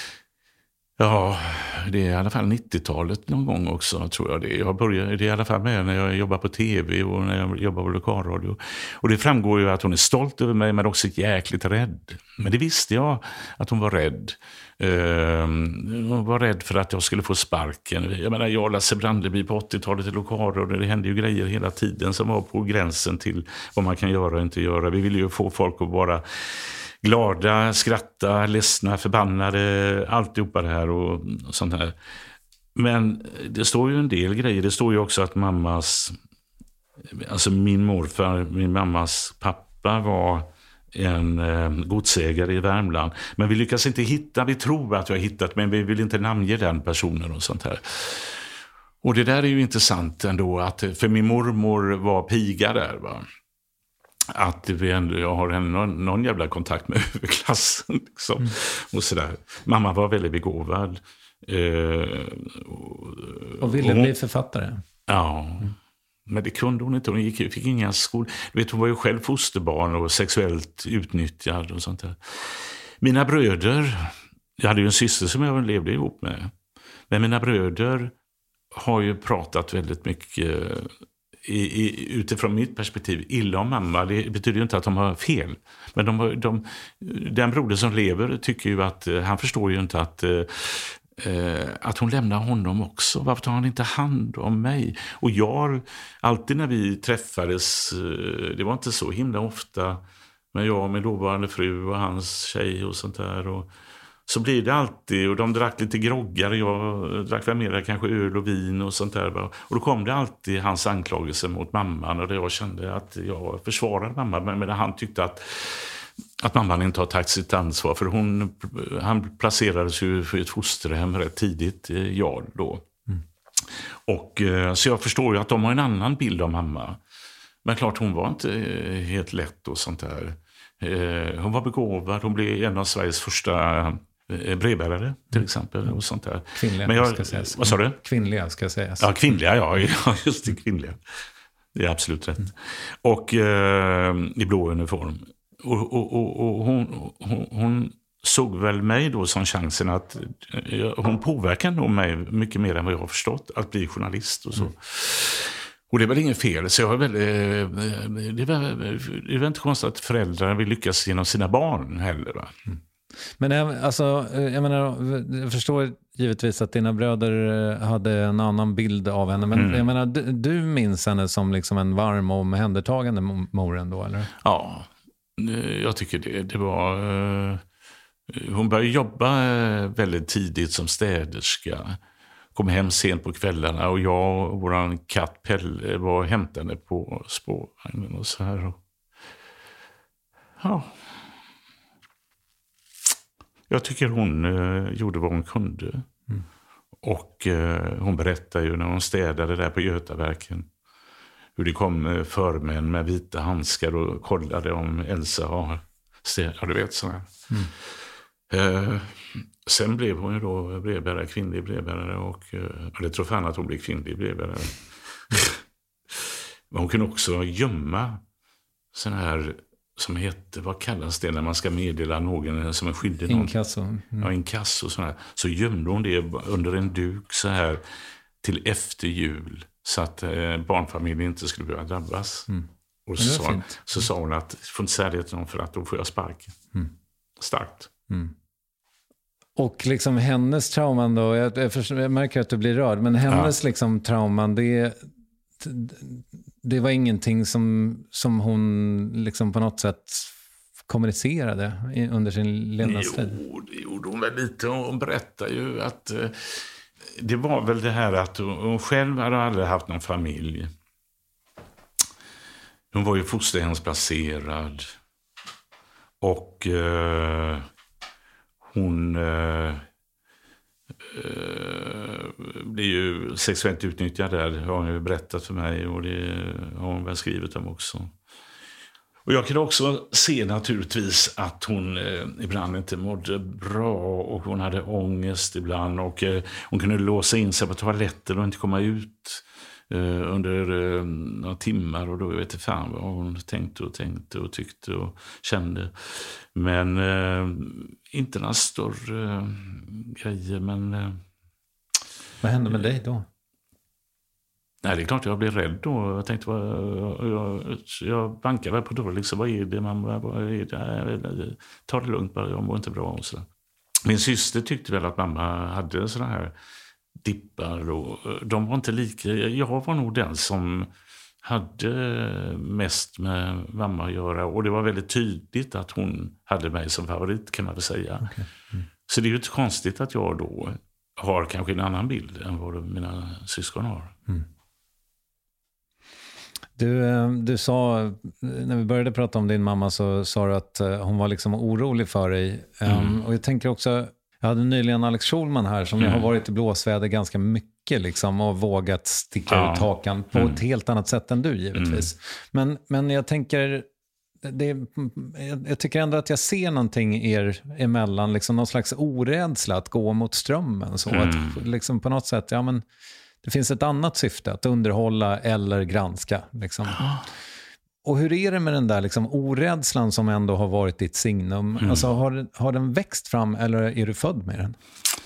E: Ja, det är i alla fall nittiotalet någon gång också, tror jag det. Jag började det är i alla fall med när jag jobbar på tv och när jag jobbar på lokalradio. Och det framgår ju att hon är stolt över mig men också jäkligt rädd. Men det visste jag att hon var rädd. Uh, hon var rädd för att jag skulle få sparken. Jag menar, jag och Lasse Brandeby på åttiotalet i lokalradio, det hände ju grejer hela tiden som var på gränsen till vad man kan göra och inte göra. Vi ville ju få folk att vara... glada, skratta, ledsna, förbannade, alltihopa det här och, och sånt här. Men det står ju en del grejer. Det står ju också att mammas, alltså min morfar, min mammas pappa var en eh, godsägare i Värmland. Men vi lyckas inte hitta, vi tror att vi har hittat, men vi vill inte namnge den personen och sånt här. Och det där är ju intressant ändå, att för min mormor var piga där, va. Att vi ändå, jag har en, någon, någon jävla kontakt med överklassen liksom, mm. och sådär. Mamma var väldigt begåvad. Eh,
A: och, och ville hon, bli författare.
E: Ja, mm. men det kunde hon inte. Hon gick, fick inga skol. Du vet, hon var ju själv fosterbarn och sexuellt utnyttjad och sånt där. Mina bröder, jag hade ju en syster som jag levde ihop med. Men mina bröder har ju pratat väldigt mycket... I, i, utifrån mitt perspektiv, illa om mamma. Det betyder ju inte att de har fel. Men de, de, den broder som lever tycker ju att han förstår ju inte att, eh, att hon lämnar honom också. Varför tar han inte hand om mig? Och jag, alltid när vi träffades, det var inte så himla ofta, men jag och min dåvarande fru och hans tjej och sånt där, och så blir det alltid, och de drack lite groggar, jag drack väl mer kanske öl och vin och sånt där. Och då kom det alltid hans anklagelse mot mamman, och jag kände att jag försvarade mamma, men han tyckte att, att mamman inte har tagit sitt ansvar, för hon, han placerades ju för ett fosterhem rätt tidigt, ja då. Mm. Och så jag förstår ju att de har en annan bild av mamma. Men klart, hon var inte helt lätt och sånt där. Hon var begåvad, hon blev en av Sveriges första brevbärare till exempel och sånt där.
A: Kvinnliga,
E: men jag,
A: ska sägas.
E: Vad sa du?
A: Kvinnliga ska sägas.
E: Ja, kvinnliga, ja, just det, kvinnliga. Det är absolut rätt. Och eh, i blå uniform. Och, och, och, och hon, hon, hon såg väl mig då som chansen att hon påverkade nog mig mycket mer än vad jag har förstått att bli journalist och så. Mm. Och det är väl ingen fel, så jag är väl, det är väl, det är väl inte konstigt att föräldrar vill lyckas genom sina barn heller, va? Mm.
A: Men alltså, jag menar, jag förstår givetvis att dina bröder hade en annan bild av henne, men mm. jag menar, du, du minns henne som liksom en varm och omhändertagande mor ändå, eller?
E: Ja, jag tycker det, det var... Hon började jobba väldigt tidigt som städerska. Kom hem sent på kvällarna, och jag och våran katt Pelle var hämtande på spårvagnen och så här. Ja. Jag tycker hon eh, gjorde vad hon kunde. Mm. Och eh, hon berättade ju när hon städade där på Götaverken hur det kom förmän med vita handskar och kollade om Elsa har, ja du vet sådär. Mm. Eh, sen blev hon ju då brevbärare, kvinnlig brevbärare och eh, jag tror fan att hon blev kvinnlig brevbärare. Men hon kunde också gömma sån här som heter, vad kallas det när man ska meddela någon som är skyldig någon?
A: Inkasso. Mm.
E: Ja, inkasso sån här. Så gömde hon det under en duk så här till efter jul så att eh, barnfamiljen inte skulle behöva drabbas. Mm. Och så sa, så sa hon att får inte säga det till någon för att då får jag sparken. Mm. Starkt. Mm.
A: Och liksom hennes trauman då, jag, jag, förstår, jag märker att du blir rörd, men hennes ja. liksom trauman, det, det var ingenting som, som hon liksom på något sätt kommunicerade under sin levnadstid.
E: Jo, det gjorde hon väl lite. Hon berättade ju att eh, det var väl det här att hon, hon själv hade aldrig haft någon familj. Hon var ju fosterhemsplacerad och eh, hon eh, eh, blev ju sexuellt utnyttjad där, har hon ju berättat för mig och det har hon väl skrivit om också. Och jag kunde också se naturligtvis att hon eh, ibland inte mådde bra och hon hade ångest ibland och eh, hon kunde låsa in sig på toaletten och inte komma ut eh, under eh, några timmar och då vet jag fan vad hon tänkte och tänkte och tyckte och kände. Men eh, inte några större eh, grejer, men... Eh,
A: vad hände med dig då?
E: Nej, det är klart jag blev rädd då. Jag tänkte, vad, jag, jag bankade på dörren. Liksom, vad är det? Man, vad är det? Ta det lugnt bara, jag mår inte bra. Och så. Min syster tyckte väl att mamma hade såna här dippar. Och de var inte lika. Jag var nog den som hade mest med mamma att göra. Och det var väldigt tydligt att hon hade mig som favorit, kan man väl säga. Okay. Mm. Så det är ju inte konstigt att jag då har kanske en annan bild än vad mina syskon har. Mm.
A: Du, du sa, när vi började prata om din mamma så sa du att hon var liksom orolig för dig. Mm. Um, och jag tänker också, jag hade nyligen Alex Schulman här som mm. har varit i blåsväder ganska mycket liksom, och vågat sticka ja. ut hakan på mm. ett helt annat sätt än du givetvis. Mm. Men, men jag tänker, det, jag tycker ändå att jag ser någonting er emellan, liksom någon slags orädsla att gå mot strömmen. Så mm. att liksom på något sätt, ja men det finns ett annat syfte, att underhålla eller granska. Liksom. Och hur är det med den där liksom, orädslan som ändå har varit ditt signum? Mm. Alltså, har, har den växt fram eller är du född med den?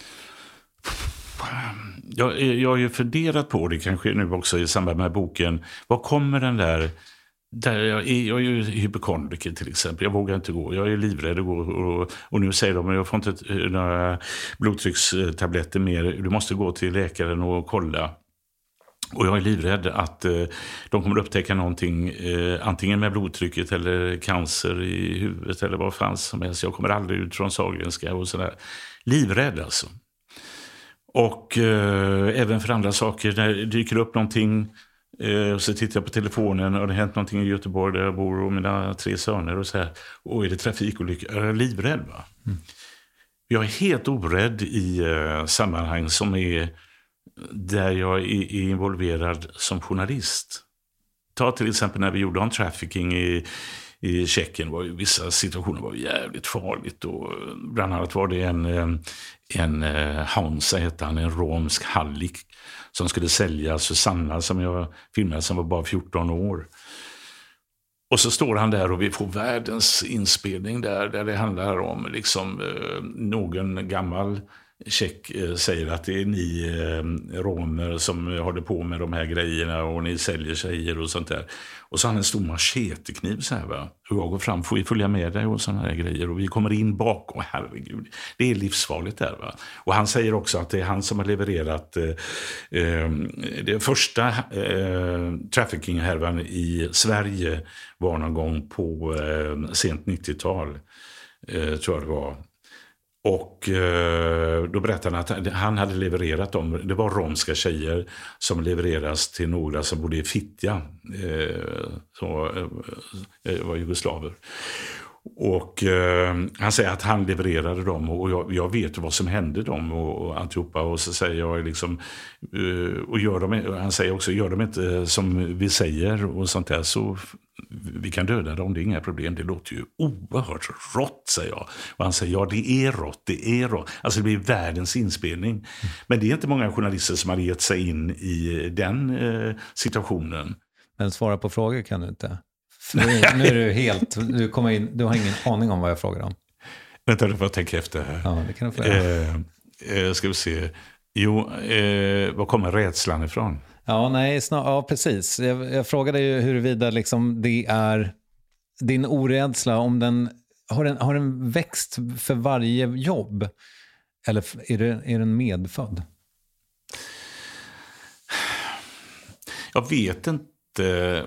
E: Jag, jag har ju funderat på det kanske nu också i samband med boken. Vad kommer den där... Där jag, är, jag är ju hypokondriker till exempel. Jag vågar inte gå. Jag är livrädd att gå. Och, och nu säger de att jag får inte några blodtryckstabletter mer. Du måste gå till läkaren och kolla. Och jag är livrädd att eh, de kommer upptäcka någonting. Eh, antingen med blodtrycket eller cancer i huvudet eller vad fan som helst. Jag kommer aldrig ut från Sahlgrenska och sådär. Livrädd alltså. Och eh, även för andra saker. När det dyker upp någonting... Eh, och så tittar jag på telefonen och det har hänt någonting i Göteborg där jag bor och mina tre söner och så här. Och är det trafikolyckor? Jag är livrädd va? Mm. Jag är helt orädd i eh, sammanhang som är där jag är, är involverad som journalist. Ta till exempel när vi gjorde om trafficking i, i Tjeckien. Var ju, vissa situationer var jävligt farligt. Och bland annat var det en, en, en Hansa hette han, en romsk hallik som skulle sälja Susanna som jag filmade som var bara fjorton år. Och så står han där och vi får världens inspelning där, där det handlar om liksom eh, någon gammal tjeck eh, säger att det är ni eh, romer som håller på med de här grejerna och ni säljer tjejer och sånt där. Och så har han en stor machetekniv så här va. Och jag går fram, får vi följa med dig och såna här grejer. Och vi kommer in bak och herregud, det är livsfarligt där va. Och han säger också att det är han som har levererat eh, eh, det första eh, trafficking-härvan i Sverige var någon gång på eh, sent nittiotal eh, tror jag det var. Och eh, då berättade han att han hade levererat dem. Det var romska tjejer som levereras till några som bodde i Fittja. Eh, som eh, var jugoslaver.
F: Och eh, han säger att han levererade dem och jag, jag vet vad som hände dem och, och alltihopa. Och så säger jag liksom, eh, och gör de, han säger också, gör de inte som vi säger och sånt där så vi kan döda dem, det är inga problem. Det låter ju oerhört rått, säger jag. Och han säger, ja det är rått, det är rått. Alltså det blir världens inspelning. Mm. Men det är inte många journalister som har gett sig in i den eh, situationen.
A: Men svara på frågor kan du inte. Nu, nu är du helt, du, kommer in, du har ingen aning om vad jag frågar om.
F: Vänta, du får tänka efter här.
A: Ja, det kan du få göra.
F: Eh, eh, ska vi se. Jo, eh, var kommer rädslan ifrån?
A: Ja, nej, snar, ja precis. Jag, jag frågade ju huruvida liksom det är din orädsla, om den har, den har den växt för varje jobb? Eller är, det, är den medfödd?
F: Jag vet inte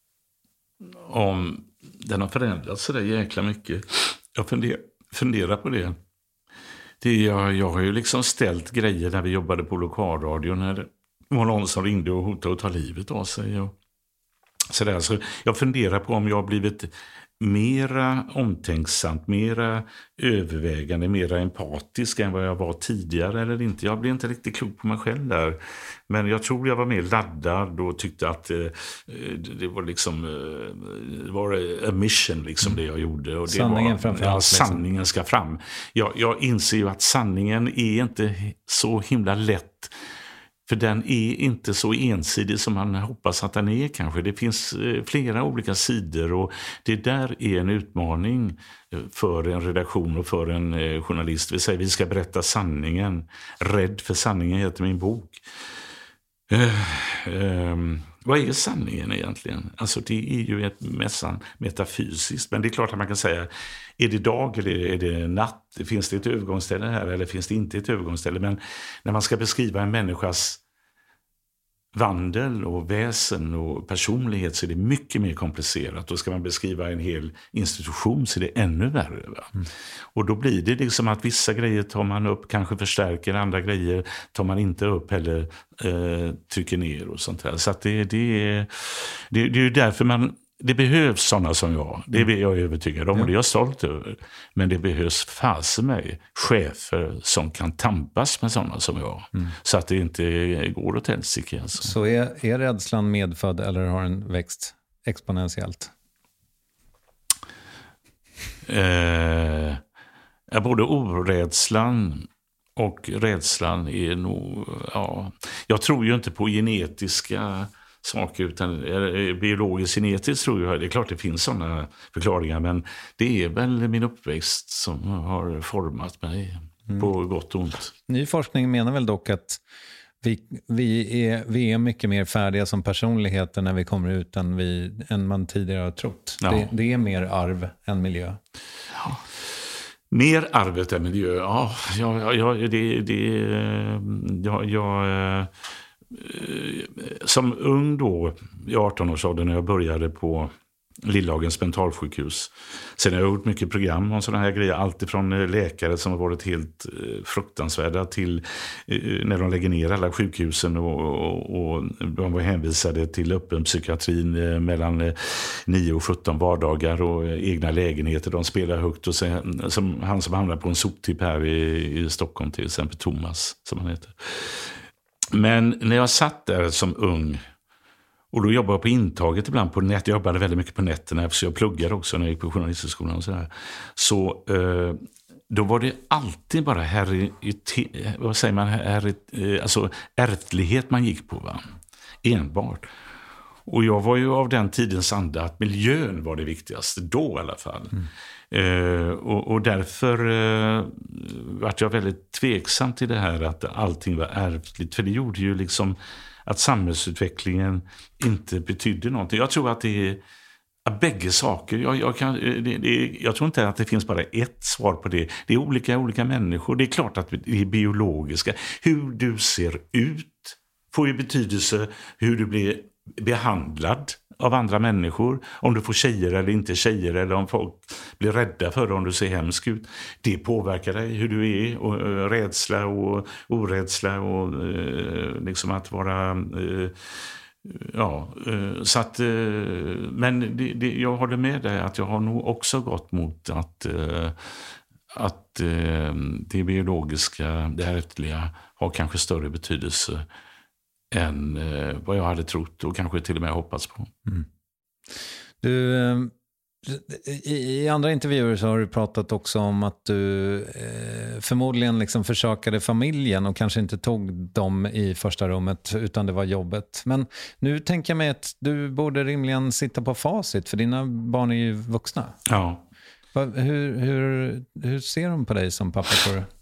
F: om den har förändrats så där jäkla mycket. Jag funder, funderar på det. det jag, jag har ju liksom ställt grejer när vi jobbade på lokalradio när det var någon som ringde och hotade att ta livet av sig. Och så där. Så jag funderar på om jag har blivit mera omtänksamt, mera övervägande, mera empatisk än vad jag var tidigare eller inte. Jag blev inte riktigt klok på mig själv där. Men jag tror jag var mer laddad och tyckte att eh, det var liksom eh, det var a mission liksom det jag gjorde. Och det
A: sanningen
F: var,
A: framför
F: ja,
A: allt. Liksom.
F: Sanningen ska fram. Jag, jag inser ju att sanningen är inte så himla lätt. För den är inte så ensidig som man hoppas att den är kanske. Det finns flera olika sidor och det där är en utmaning för en redaktion och för en journalist. Vi säger vi ska berätta sanningen. Rädd för sanningen heter min bok. Uh, um, vad är sanningen egentligen? Alltså det är ju ett mässan metafysiskt. Men det är klart att man kan säga, är det dag eller är det natt? Finns det ett övergångsställe här eller finns det inte ett övergångsställe? Men när man ska beskriva en människas vandel och väsen och personlighet så är det mycket mer komplicerat. Då ska man beskriva en hel institution så är det ännu värre. Va? Mm. Och då blir det liksom att vissa grejer tar man upp, kanske förstärker, andra grejer tar man inte upp eller eh, trycker ner och sånt här. Så att det, det, är, det, det är ju därför man det behövs sådana som jag. Det är jag övertygad om och det är jag stolt över. Men det behövs fasen mig chefer som kan tampas med sådana som jag. Mm. Så att det inte går åt helsike. Alltså.
A: Så är, är rädslan medfödd eller har den växt exponentiellt?
F: Eh, både orädslan och rädslan är nog... Ja, jag tror ju inte på genetiska saker utan biologiskt genetiskt tror jag. Det är klart det finns sådana förklaringar men det är väl min uppväxt som har format mig mm. på gott och ont.
A: Ny forskning menar väl dock att vi, vi, är, vi är mycket mer färdiga som personligheter när vi kommer ut än, vi, än man tidigare har trott. Ja. Det, det är mer arv än miljö.
F: Ja. Mer arvet än miljö, ja. ja, ja det... det ja, jag... Som ung då, i arton-årsåldern när jag började på Lillhagens mentalsjukhus. Sen har jag gjort mycket program om sådana här grejer. Allt ifrån läkare som har varit helt eh, fruktansvärda till eh, när de lägger ner alla sjukhusen och, och, och de var hänvisade till öppen psykiatrin eh, mellan eh, nio och sjutton vardagar och eh, egna lägenheter. De spelar högt och sen, som han som hamnar på en soptipp här i, i Stockholm till exempel, Thomas som han heter. Men när jag satt där som ung och då jobbade jag på intaget ibland på nät. Jag jobbade väldigt mycket på nätterna så jag pluggade också när jag gick på journalisthögskolan och sådär. Så eh, då var det alltid bara här, vad säger man, här, alltså ärftlighet man gick på va? Enbart. Och jag var ju av den tidens anda att miljön var det viktigaste då i alla fall. Mm. Uh, och, och därför uh, var jag väldigt tveksam till det här att allting var ärftligt. För det gjorde ju liksom att samhällsutvecklingen inte betydde någonting. Jag tror att det är att bägge saker. Jag, jag, kan, det, det, jag tror inte att det finns bara ett svar på det. Det är olika olika människor. Det är klart att det är biologiska. Hur du ser ut får ju betydelse hur du blir behandlad av andra människor, om du får tjejer eller inte tjejer eller om folk blir rädda för dig om du ser hemsk ut. Det påverkar dig hur du är och uh, rädsla och orädsla och uh, liksom att vara uh,
E: Ja, så att, men det, det, jag håller med dig att jag har nog också gått mot att, att det biologiska, det ärftliga har kanske större betydelse än vad jag hade trott och kanske till och med hoppats på.
A: Mm. Du, i, i andra intervjuer så har du pratat också om att du eh, förmodligen liksom försökade familjen och kanske inte tog dem i första rummet utan det var jobbet. Men nu tänker jag mig att du borde rimligen sitta på facit för dina barn är ju vuxna.
E: Ja.
A: Hur, hur, hur ser de på dig som pappa för det?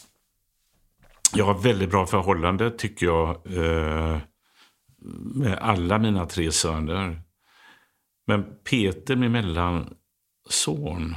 E: Jag har väldigt bra förhållande tycker jag eh, med alla mina tre söner. Men Peter, min mellanson,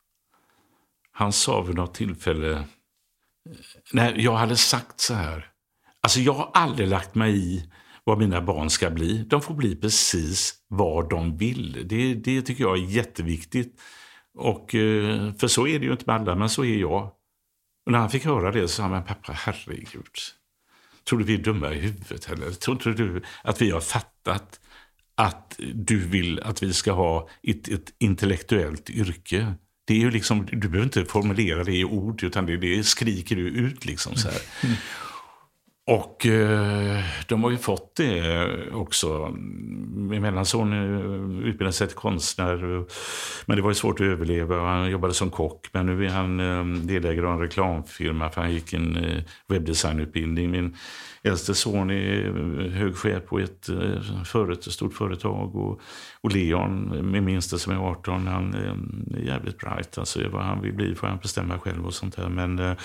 E: han sa vid något tillfälle, när jag hade sagt så här, alltså jag har aldrig lagt mig i vad mina barn ska bli. De får bli precis vad de vill. Det, det tycker jag är jätteviktigt. Och, för så är det ju inte med alla, men så är jag. Och när han fick höra det så sa han, men pappa, herregud. Tror du vi är dumma i huvudet? Eller tror inte du att vi har fattat att du vill att vi ska ha ett, ett intellektuellt yrke? Det är ju liksom, du behöver inte formulera det i ord, utan det, det skriker du ut liksom så här. Mm. Och eh, de har ju fått det också. Min mellanson utbildade sig till konstnär, men det var ju svårt att överleva. Han jobbade som kock, men nu är han eh, delägare av en reklamfirma för han gick en eh, webbdesignutbildning. Min äldste son är hög chef på ett, eh, föret, ett stort företag. Och, och Leon, min minsta som är arton, han eh, är jävligt bright. Alltså vad han vill bli får han bestämma själv och sånt där. Men eh,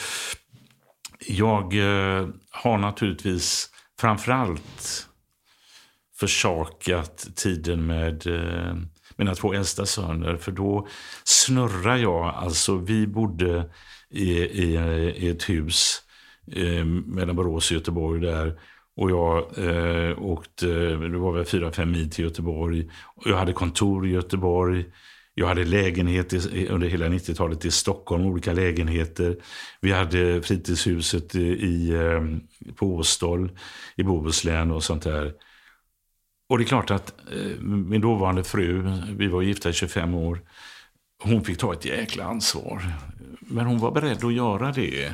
E: jag eh, har naturligtvis framförallt försakat tiden med eh, mina två äldsta söner. För då snurrar jag, alltså vi bodde i, i, i ett hus eh, mellan Borås och Göteborg där. Och jag eh, åkte, det var väl fyra, fem mil till Göteborg. Och jag hade kontor i Göteborg. Jag hade lägenhet i, under hela nittiotalet i Stockholm, olika lägenheter. Vi hade fritidshuset i, på Åstol i Bohuslän och sånt där. Och det är klart att min dåvarande fru, vi var gifta i tjugofem år, hon fick ta ett jäkla ansvar. Men hon var beredd att göra det.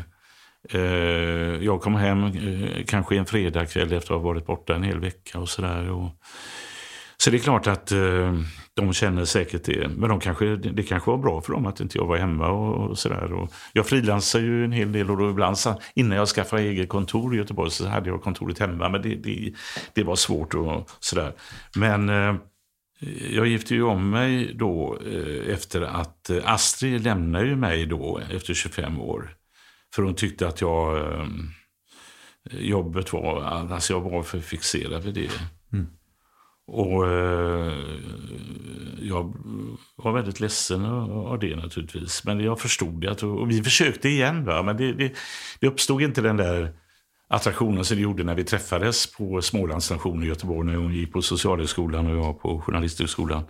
E: Jag kom hem kanske en fredagkväll efter att ha varit borta en hel vecka och sådär. Och så det är klart att eh, de känner säkert det. Men de kanske, det kanske var bra för dem att inte jag var hemma och, och sådär. Jag frilansar ju en hel del och då ibland så, innan jag skaffade eget kontor i Göteborg så hade jag kontoret hemma. Men det, det, det var svårt och sådär. Men eh, jag gifte ju om mig då eh, efter att eh, Astrid lämnade ju mig då efter tjugofem år. För hon tyckte att jag eh, jobbet var, alltså jag var för fixerad vid det. Mm. Och eh, jag var väldigt ledsen av det naturligtvis. Men jag förstod det. Att, och vi försökte igen. Va? Men det, det, det uppstod inte den där attraktionen som det gjorde när vi träffades på Smålandsstationen i Göteborg. När hon gick på socialhögskolan och jag på journalisthögskolan.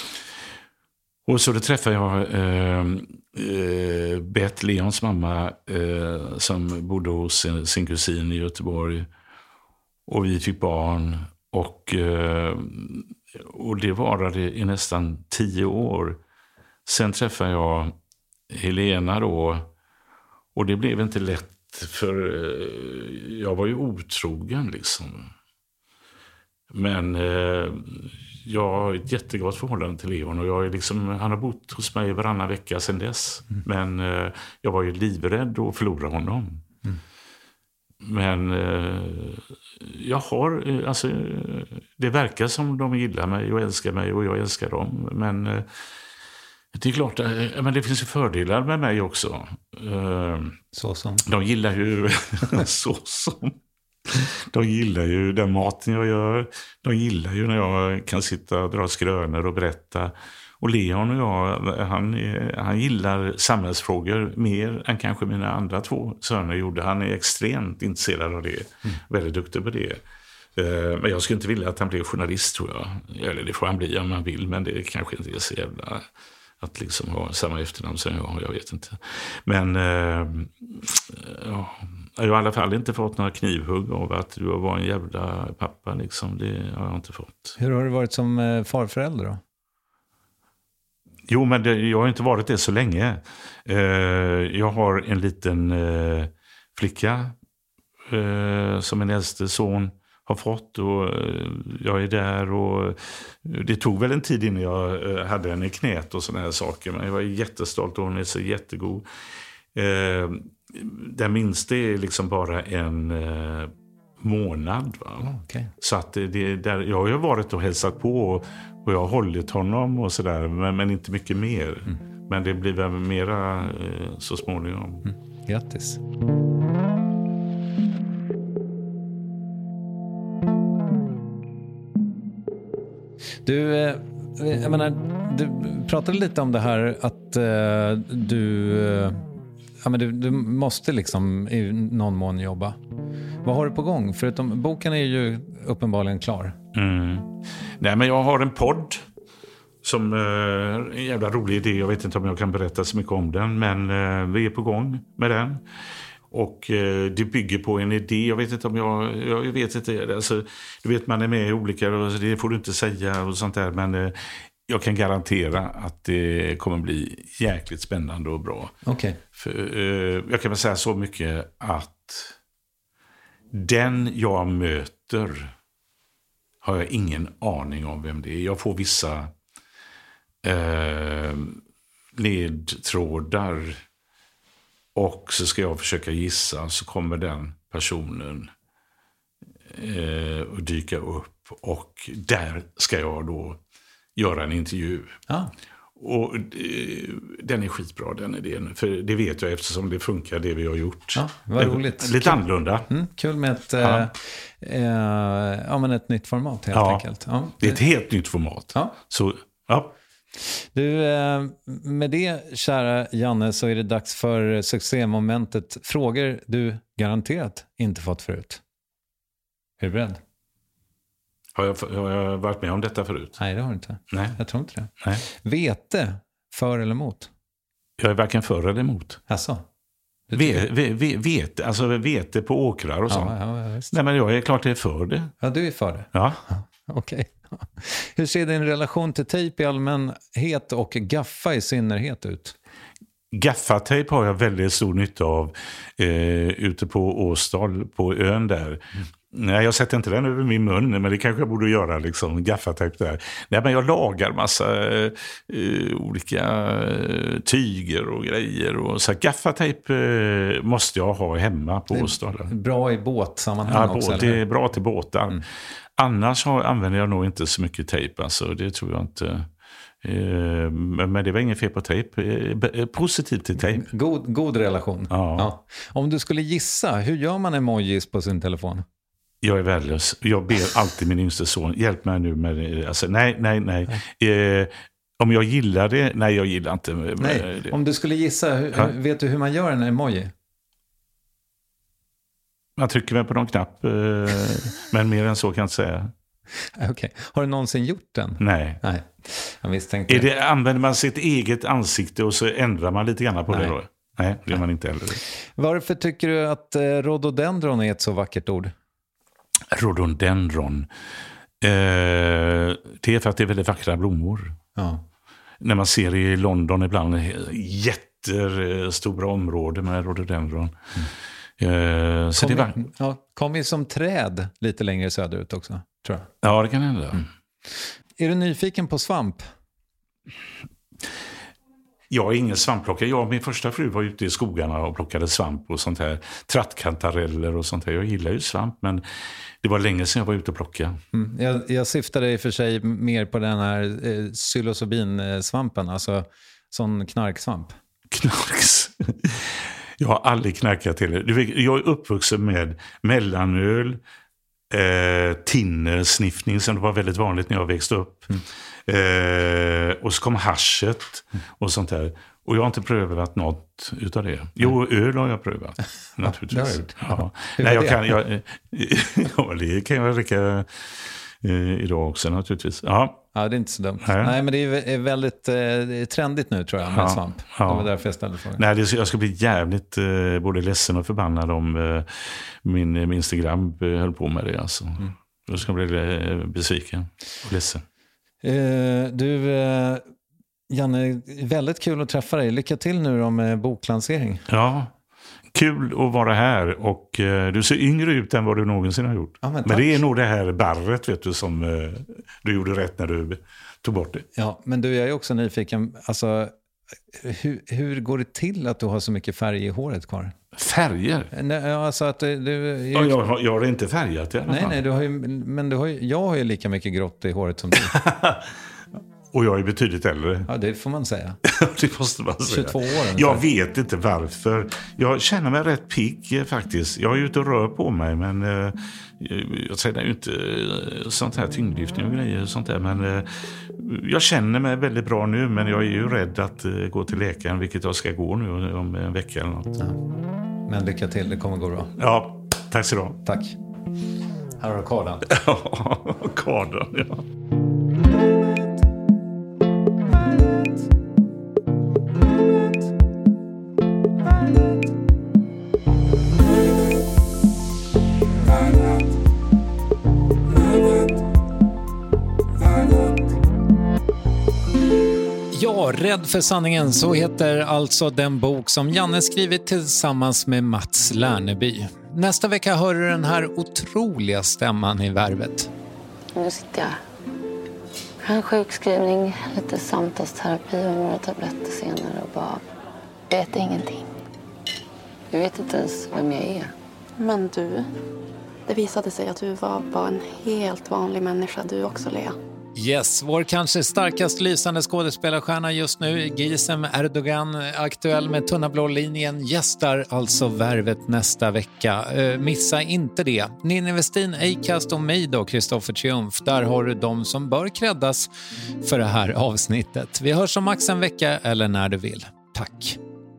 E: Och så då träffade jag eh, eh, Beth, Leons mamma, eh, som bodde hos sin, sin kusin i Göteborg. Och vi fick barn. Och, och det varade i nästan tio år. Sen träffade jag Helena då. Och det blev inte lätt för jag var ju otrogen liksom. Men jag har ett jättegott förhållande till Leon. Och jag är liksom, han har bott hos mig varannan vecka sedan dess. Mm. Men jag var ju livrädd att förlora honom. Mm. Men eh, jag har, alltså, det verkar som de gillar mig och älskar mig och jag älskar dem. Men eh, det är klart, eh, men det finns ju fördelar med mig också. Eh,
A: så som?
E: De gillar ju, så som. De gillar ju den maten jag gör. De gillar ju när jag kan sitta och dra skrönor och berätta. Och Leon och jag, han, han gillar samhällsfrågor mer än kanske mina andra två söner gjorde. Han är extremt intresserad av det. Mm. Väldigt duktig på det. Men jag skulle inte vilja att han blev journalist, tror jag. Eller det får han bli om man vill, men det kanske inte är så jävla att liksom ha samma efternamn som jag, jag vet inte. Men ja, Jag har i alla fall inte fått några knivhugg av att du var en jävla pappa. Liksom. Det har jag inte fått.
A: Hur har du varit som eh, farförälder då?
E: Jo, men det, jag har inte varit det så länge. Eh, jag har en liten eh, flicka eh, som min äldste son har fått. Och eh, jag är där och det tog väl en tid innan jag eh, hade henne i knät och sådana här saker. Men jag var jättestolt och hon är så jättegod. Eh, den minsta är liksom bara en eh, månad. Va?
A: Oh, okay. Så
E: att det, det, där, jag har ju varit och hälsat på och, och jag har hållit honom och sådär. Men, men inte mycket mer. Mm. Men det blir väl mera eh, så småningom.
A: Mm. Grattis. Du, eh, jag menar, du pratade lite om det här att eh, du... Eh, Ja, men du, du måste liksom i någon mån jobba. Vad har du på gång? Förutom boken är ju uppenbarligen klar.
E: Mm. Nej, men jag har en podd som är eh, en jävla rolig idé. Jag vet inte om jag kan berätta så mycket om den, men eh, vi är på gång med den. Och eh, det bygger på en idé. Jag vet inte om jag... Jag vet inte. Alltså, du vet, man är med i olika... Det får du inte säga och sånt där, men... Eh, jag kan garantera att det kommer bli jäkligt spännande och bra.
A: Okay.
E: För, eh, jag kan väl säga så mycket att den jag möter har jag ingen aning om vem det är. Jag får vissa eh, ledtrådar och så ska jag försöka gissa, så kommer den personen eh, att dyka upp och där ska jag då göra en intervju.
A: Ah.
E: Och eh, den är skitbra, den idén. För det vet jag eftersom det funkar, det vi har gjort.
A: Ja, vad roligt.
E: Lite kul. Annorlunda.
A: Mm, kul med ett, ja. Eh, eh, ja, men ett nytt format helt
E: ja,
A: enkelt. Ja,
E: det är ett helt nytt format.
A: Ja.
E: Så, ja.
A: Du, eh, med det, kära Janne, så är det dags för succémomentet. Frågor du garanterat inte fått förut. Är du beredd?
E: Har jag, har jag varit med om detta förut?
A: Nej, det har du inte.
E: Nej.
A: Jag tror inte det.
E: Nej.
A: Vete, för eller emot?
E: Jag är varken för eller emot.
A: Asså?
E: Ve, ve, ve, vete, alltså vete på åkrar och
A: ja,
E: sånt.
A: Ja, ja,
E: Nej, men jag är klart det är för det.
A: Ja, du är för det?
E: Ja.
A: Okej. Okay. Hur ser din relation till tejp i allmänhet och gaffa i synnerhet ut?
E: Gaffatejp har jag väldigt stor nytta av eh, ute på Åstad, på ön där. Mm. Nej, jag sätter inte den över min mun, men det kanske jag borde göra, liksom, gaffatejp där. Nej, men jag lagar massa eh, olika eh, tyger och grejer. Och, så gaffatejp eh, måste jag ha hemma på Åstad.
A: Bra i båtsammanhang
E: ja,
A: också?
E: Båt, det är bra till båtar. Mm. Annars har, använder jag nog inte så mycket tejp, alltså, det tror jag inte... Eh, men det var ingen fel på tejp. Eh, positivt till tejp.
A: God, god relation.
E: Ja.
A: Ja. Om du skulle gissa, hur gör man emojis på sin telefon?
E: Jag är värdelös. Jag ber alltid min yngste son, hjälp mig nu med det. Alltså, nej, nej, nej. Eh, om jag gillar det, nej jag gillar inte
A: nej.
E: det.
A: Om du skulle gissa, hur, ja. vet du hur man gör en emoji?
E: Man trycker väl på någon knapp, eh, men mer än så kan jag inte säga.
A: Okej. Okay. Har du någonsin gjort den?
E: Nej.
A: Nej. Jag misstänkte.
E: Är det, använder man sitt eget ansikte och så ändrar man lite grann på nej. det då? Nej, det gör man inte heller.
A: Varför tycker du att eh, rhododendron är ett så vackert ord?
E: Rhododendron. Eh, det är för att det är väldigt vackra blommor.
A: Ja.
E: När man ser i London ibland jättestora områden med rhododendron. Mm. Eh, så
A: kom,
E: det var...
A: ja, kom ju som träd lite längre söderut också, tror jag.
E: Ja, det kan hända. Mm.
A: Är du nyfiken på svamp?
E: Jag är ingen svampplockare. Jag och min första fru var ute i skogarna och plockade svamp och sånt här. Trattkantareller och sånt här. Jag gillar ju svamp, men det var länge sedan jag var ute och plocka. Mm.
A: Jag, jag syftade i och för sig mer på den här eh, psilocybinsvampen, alltså sån knarksvamp.
E: Knarks? Jag har aldrig knarkat till det. Du vet, jag är uppvuxen med mellanöl, eh, tinnersniffning som det var väldigt vanligt när jag växte upp. Mm. Eh, och så kom haschet och sånt där. Och jag har inte prövat något utav det. Jo, öl har jag prövat. Naturligtvis.
A: Ja,
E: ja. Nej, jag kan, jag, ja, det kan jag dricka eh, idag också naturligtvis. Ja.
A: Ja, det är inte så dumt.
E: Nej,
A: Nej men det är, är väldigt eh, det är trendigt nu tror jag med
E: ja,
A: svamp.
E: Ja.
A: Det var därför jag ställde frågan.
E: Nej, det, jag ska bli jävligt eh, både ledsen och förbannad om eh, min, min Instagram eh, höll på med det. Alltså. Mm. Jag ska bli eh, besviken och ledsen.
A: Eh, du, eh, Janne, väldigt kul att träffa dig. Lycka till nu då med boklansering.
E: Ja, kul att vara här och eh, du ser yngre ut än vad du någonsin har gjort.
A: Ja, men,
E: men det är nog det här barret vet du som eh, du gjorde rätt när du tog bort det.
A: Ja, men du, jag är också nyfiken. Alltså, hur, hur går det till att du har så mycket färg i håret kvar?
E: Färger?
A: Nej, alltså att du... du
E: ja, jag, har, jag har inte färgat i alla
A: nej,
E: fall.
A: Nej, du har ju, men du har ju, jag har ju lika mycket grått i håret som du.
E: Och jag är betydligt äldre.
A: Ja, det får man säga.
E: Det måste man säga.
A: tjugotvå år.
E: Jag vet inte varför. Jag känner mig rätt pigg eh, faktiskt. Jag är ute och rör på mig, men eh, jag säger ju inte eh, sånt här tyngdlyftning och grejer och sånt där. Men eh, jag känner mig väldigt bra nu, men jag är ju rädd att eh, gå till läkaren, vilket jag ska gå nu om en vecka eller något.
A: Ja. Men lycka till, det kommer gå bra.
E: Ja, tack så du.
A: Tack. Här har du kardan.
E: Ja, kardan, ja.
A: Ja, Rädd för sanningen, så heter alltså den bok som Janne skrivit tillsammans med Mats Lärneby. Nästa vecka hör du den här otroliga stämman i Värvet.
L: Nu sitter jag. Jag har en sjukskrivning, lite samtalsterapi och några tabletter senare och bara vet ingenting. Jag vet inte ens vem jag är.
M: Men du, det visade sig att du var bara en helt vanlig människa du också, Lea.
A: Yes, vår kanske starkast lysande skådespelarstjärna just nu, Gizem Erdogan, aktuell med Tunna blå linjen, gästar alltså Värvet nästa vecka. Uh, missa inte det. Ninni Westin, Acast och mig då, Kristoffer Triumf. Där har du de som bör kreddas för det här avsnittet. Vi hörs om max en vecka eller när du vill. Tack.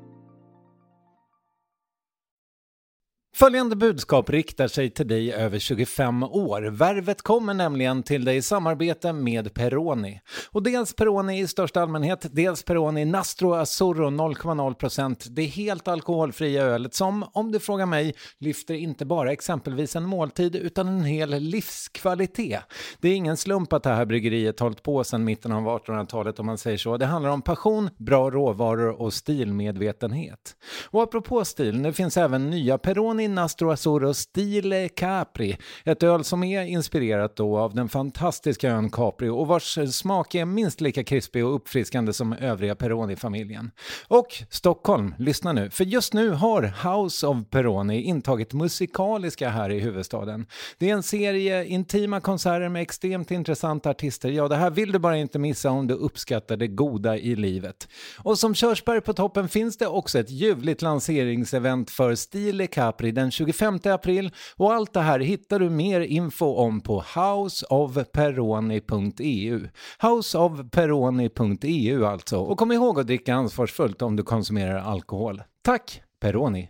A: Följande budskap riktar sig till dig över tjugofem år. Värvet kommer nämligen till dig i samarbete med Peroni. Och dels Peroni i största allmänhet, dels Peroni Nastro Azzurro noll komma noll procent. Det är helt alkoholfria ölet som, om du frågar mig, lyfter inte bara exempelvis en måltid utan en hel livskvalitet. Det är ingen slump att det här bryggeriet hållit på sedan mitten av artonhundratalet om man säger så. Det handlar om passion, bra råvaror och stilmedvetenhet. Och apropå stil, det finns även nya Peroni Nastro Azzurro Stile Capri, ett öl som är inspirerat då av den fantastiska ön Capri och vars smak är minst lika krispig och uppfriskande som övriga Peroni-familjen. Och Stockholm, lyssna nu, för just nu har House of Peroni intagit musikaliska här i huvudstaden. Det är en serie intima konserter med extremt intressanta artister. Ja, det här vill du bara inte missa om du uppskattar det goda i livet. Och som körsbär på toppen finns det också ett ljuvligt lanseringsevent för Stile Capri den tjugofemte april, och allt det här hittar du mer info om på house of peroni punkt e u. house of peroni punkt e u alltså. Och kom ihåg att dricka ansvarsfullt om du konsumerar alkohol. Tack, Peroni.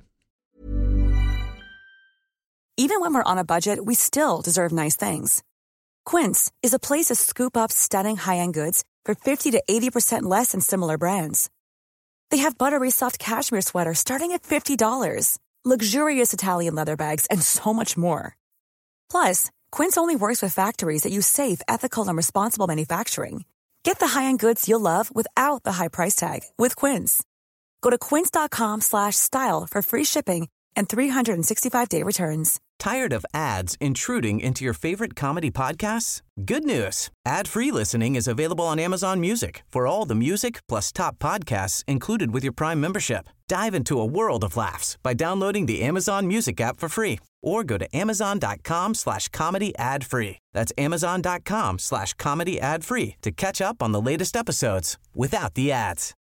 B: Even when we're on a budget, we still deserve nice things. Quince is a place to scoop up stunning high-end goods for fifty to eighty percent less than similar brands. They have buttery soft cashmere sweaters starting at fifty dollars. Luxurious Italian leather bags, and so much more. Plus, Quince only works with factories that use safe, ethical, and responsible manufacturing. Get the high-end goods you'll love without the high price tag with Quince. Go to quince.com slash style for free shipping and three sixty-five day returns.
C: Tired of ads intruding into your favorite comedy podcasts? Good news. Ad-free listening is available on Amazon Music for all the music plus top podcasts included with your Prime membership. Dive into a world of laughs by downloading the Amazon Music app for free or go to amazon.com slash comedy ad free. That's amazon.com slash comedy ad free to catch up on the latest episodes without the ads.